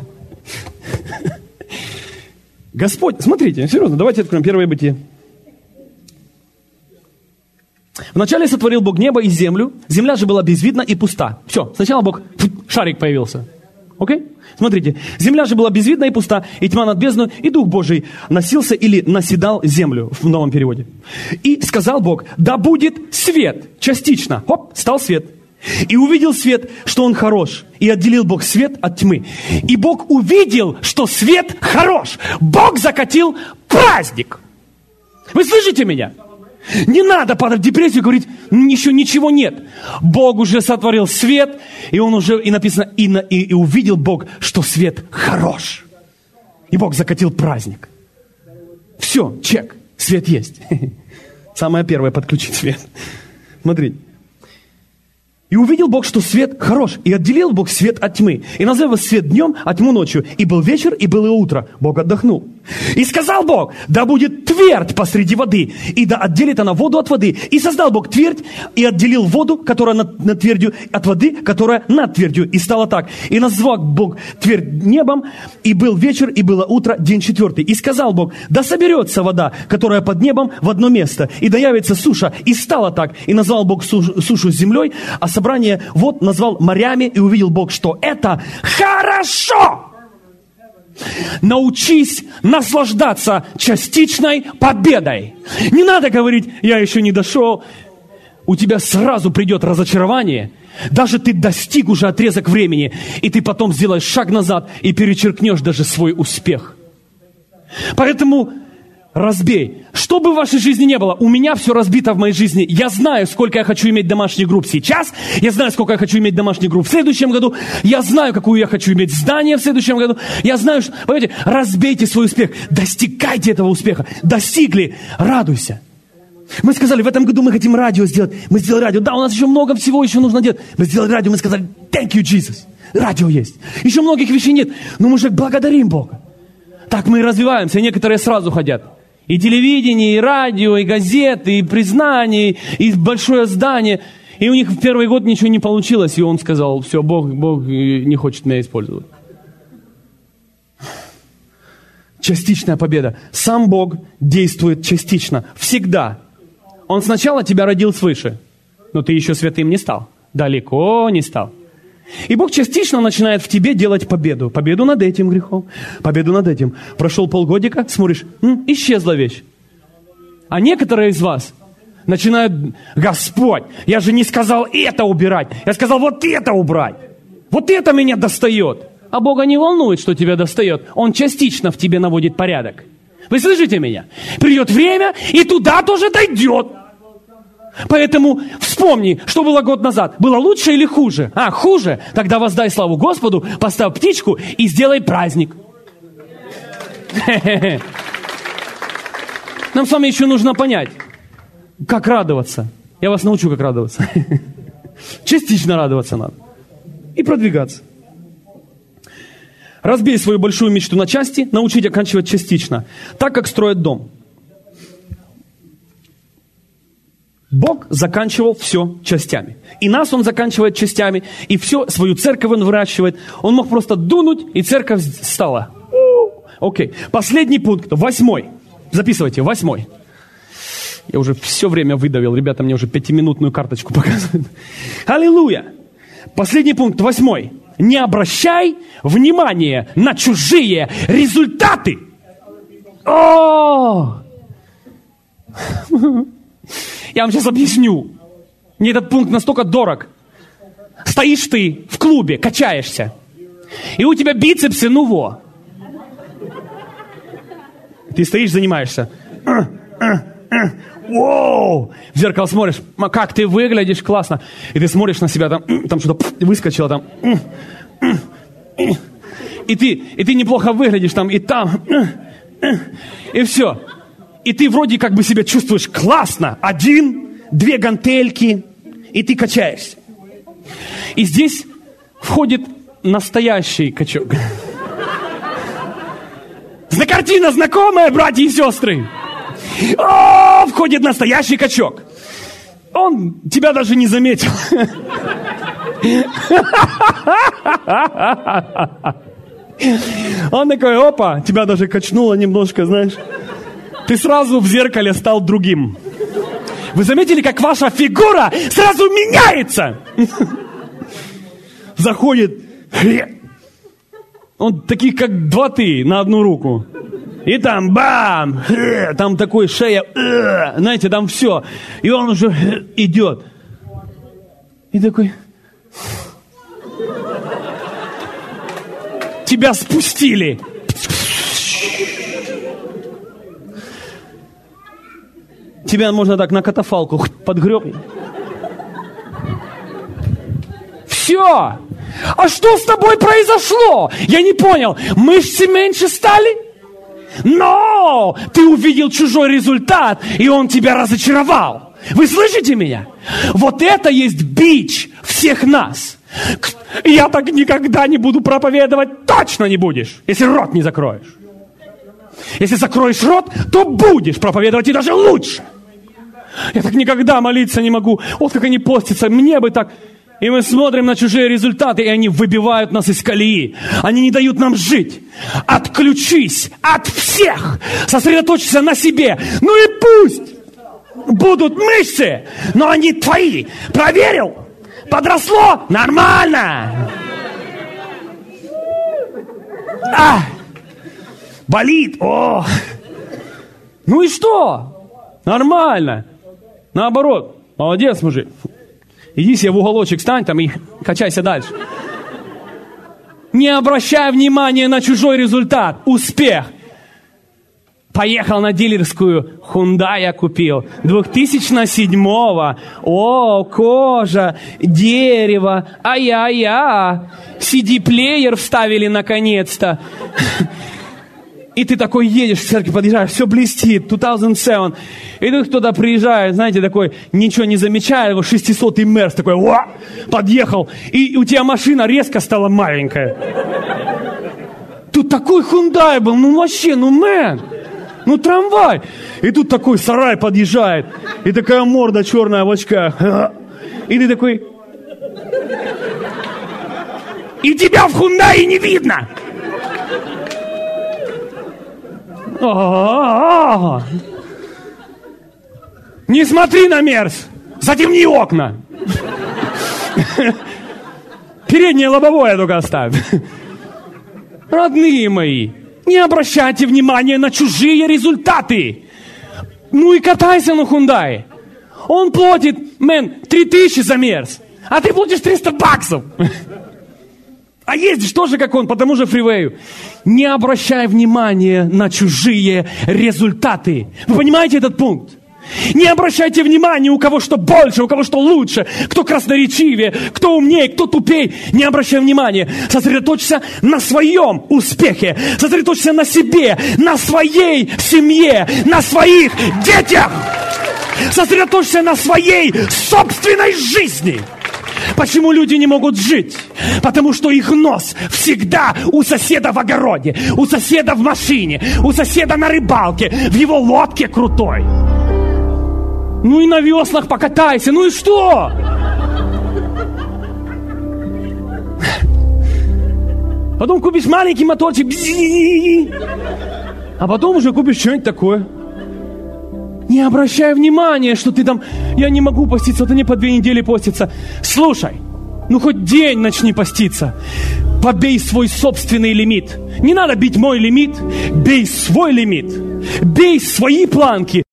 Господь, смотрите, серьезно, давайте откроем Первое Бытие. Вначале сотворил Бог небо и землю. Земля же была безвидна и пуста. Все, сначала Бог, шарик появился. Окей? Смотрите, земля же была безвидна и пуста, и тьма над бездной, и Дух Божий носился или наседал землю, в новом переводе. И сказал Бог, да будет свет, частично. Хоп, стал свет. И увидел свет, что он хорош. И отделил Бог свет от тьмы. И Бог увидел, что свет хорош. Бог закатил праздник. Вы слышите меня? Не надо падать в депрессию и говорить, еще ничего нет. Бог уже сотворил свет, и он уже, и написано, и, на, и, и увидел Бог, что свет хорош. И Бог закатил праздник. Все, чек, свет есть. Самое первое, подключить свет. Смотрите. И увидел Бог, что свет хорош, и отделил Бог свет от тьмы. И назвал свет днем, а тьму ночью. И был вечер, и было утро. Бог отдохнул. И сказал Бог, да будет твердь посреди воды, и да отделит она воду от воды. И создал Бог твердь, и отделил воду, которая над, над твердью, от воды, которая над твердью. И стало так. И назвал Бог твердь небом, и был вечер, и было утро, день четвертый. И сказал Бог, да соберется вода, которая под небом, в одно место, и да явится суша. И стало так. И назвал Бог сушу, сушу землей, а собрание вод назвал морями, и увидел Бог, что это хорошо. Научись наслаждаться частичной победой. Не надо говорить, я еще не дошел. У тебя сразу придет разочарование. Даже ты достиг уже отрезок времени, и ты потом сделаешь шаг назад и перечеркнешь даже свой успех. Поэтому разбей. Что бы в вашей жизни не было, у меня все разбито в моей жизни. Я знаю, сколько я хочу иметь домашних групп сейчас. Я знаю, сколько я хочу иметь домашних групп в следующем году. Я знаю, какую я хочу иметь здание в следующем году. Я знаю, что, понимаете, разбейте свой успех. Достигайте этого успеха. Достигли. Радуйся. Мы сказали, в этом году мы хотим радио сделать. Мы сделали радио. Да, у нас еще много всего еще нужно делать. Мы сделали радио, мы сказали, thank you, Jesus. Радио есть. Еще многих вещей нет, но мы же благодарим Бога. Так мы и развиваемся. Некоторые сразу хотят. И телевидение, и радио, и газеты, и признание, и большое здание. И у них в первый год ничего не получилось. И он сказал, все, Бог, Бог не хочет меня использовать. Частичная победа. Сам Бог действует частично. Всегда. Он сначала тебя родил свыше. Но ты еще святым не стал. Далеко не стал. И Бог частично начинает в тебе делать победу. Победу над этим грехом, победу над этим. Прошел полгодика, смотришь, м, исчезла вещь. А некоторые из вас начинают, Господь, я же не сказал это убирать. Я сказал вот это убрать. Вот это меня достает. А Бога не волнует, что тебя достает. Он частично в тебе наводит порядок. Вы слышите меня? Придет время, и туда тоже дойдет. Поэтому вспомни, что было год назад. Было лучше или хуже? А, хуже? Тогда воздай славу Господу, поставь птичку и сделай праздник. Нам с вами еще нужно понять, как радоваться. Я вас научу, как радоваться. Частично радоваться надо. И продвигаться. Разбей свою большую мечту на части, научить оканчивать частично. Так, как строят дом. Бог заканчивал все частями. И нас Он заканчивает частями. И все, свою церковь Он выращивает. Он мог просто дунуть, и церковь стала. Окей. Последний пункт, восьмой. Записывайте, восьмой. Я уже все время выдавил. Ребята мне уже пятиминутную карточку показывают. Аллилуйя. Последний пункт, восьмой. Не обращай внимания на чужие результаты. О! Я вам сейчас объясню. Мне этот пункт настолько дорог. Стоишь ты в клубе, качаешься. И у тебя бицепсы, ну во. Ты стоишь, занимаешься. Воу! В зеркало смотришь, как ты выглядишь, классно. И ты смотришь на себя, там, там что-то выскочило, там. И ты, и ты неплохо выглядишь там, и там. И все. И ты вроде как бы себя чувствуешь классно. Один, две гантельки. и ты качаешься. И здесь входит настоящий качок. Картина знакомая, братья и сестры. О, входит настоящий качок. Он тебя даже не заметил. Он такой, опа, тебя даже качнуло немножко, знаешь. Ты сразу в зеркале стал другим. Вы заметили, как ваша фигура сразу меняется? Заходит. Он таких, как два ты на одну руку. И там бам! Там такой шея, знаете, там все. И он уже идет. И такой... Тебя спустили. Тебя можно так на катафалку подгреб. Все. А что с тобой произошло? Я не понял. Мышцы меньше стали? Но ты увидел чужой результат, и он тебя разочаровал. Вы слышите меня? Вот это есть бич всех нас. Я так никогда не буду проповедовать, точно не будешь, если рот не закроешь. Если закроешь рот, то будешь проповедовать и даже лучше. Я так никогда молиться не могу. Вот как они постятся, мне бы так... И мы смотрим на чужие результаты, и они выбивают нас из колеи. Они не дают нам жить. Отключись от всех. Сосредоточься на себе. Ну и пусть будут мышцы, но они твои. Проверил? Подросло? Нормально. А, болит? О. Ну и что? Нормально. Наоборот. Молодец, мужик. Иди себе в уголочек, стань там и качайся дальше. Не обращай внимания на чужой результат. Успех. Поехал на дилерскую. Hyundai я купил. две тысячи седьмого. О, кожа, дерево. Ай-яй-яй. си ди-плеер вставили наконец-то. И ты такой едешь, в церковь подъезжаешь, все блестит, две тысячи семь. И тут кто-то приезжает, знаете, такой, ничего не замечая, его шестисотый Мерс такой, уа, подъехал, и у тебя машина резко стала маленькая. Тут такой Hyundai был, ну вообще, ну мэн, ну трамвай. И тут такой сарай подъезжает, и такая морда черная в очках. И ты такой... И тебя в Hyundai не видно. А-а-а-а. Не смотри на Мерс, затемни окна. Переднее лобовое только оставь. Родные мои, не обращайте внимания на чужие результаты. Ну и катайся на Hyundai. Он платит, мэн, три тысячи за Мерс, а ты платишь триста баксов. А ездишь тоже, как он, по тому же фривею. Не обращай внимания на чужие результаты. Вы понимаете этот пункт? Не обращайте внимания, у кого что больше, у кого что лучше, кто красноречивее, кто умнее, кто тупее. Не обращай внимания. Сосредоточься на своем успехе. Сосредоточься на себе, на своей семье, на своих детях. Сосредоточься на своей собственной жизни. Почему люди не могут жить? Потому что их нос всегда у соседа в огороде, у соседа в машине, у соседа на рыбалке, в его лодке крутой. Ну и на веслах покатайся, ну и что? Потом купишь маленький моторчик, а потом уже купишь что-нибудь такое. Не обращай внимания, что ты там... Я не могу поститься, вот они по две недели постятся. Слушай, ну хоть день начни поститься. Побей свой собственный лимит. Не надо бить мой лимит, бей свой лимит. Бей свои планки.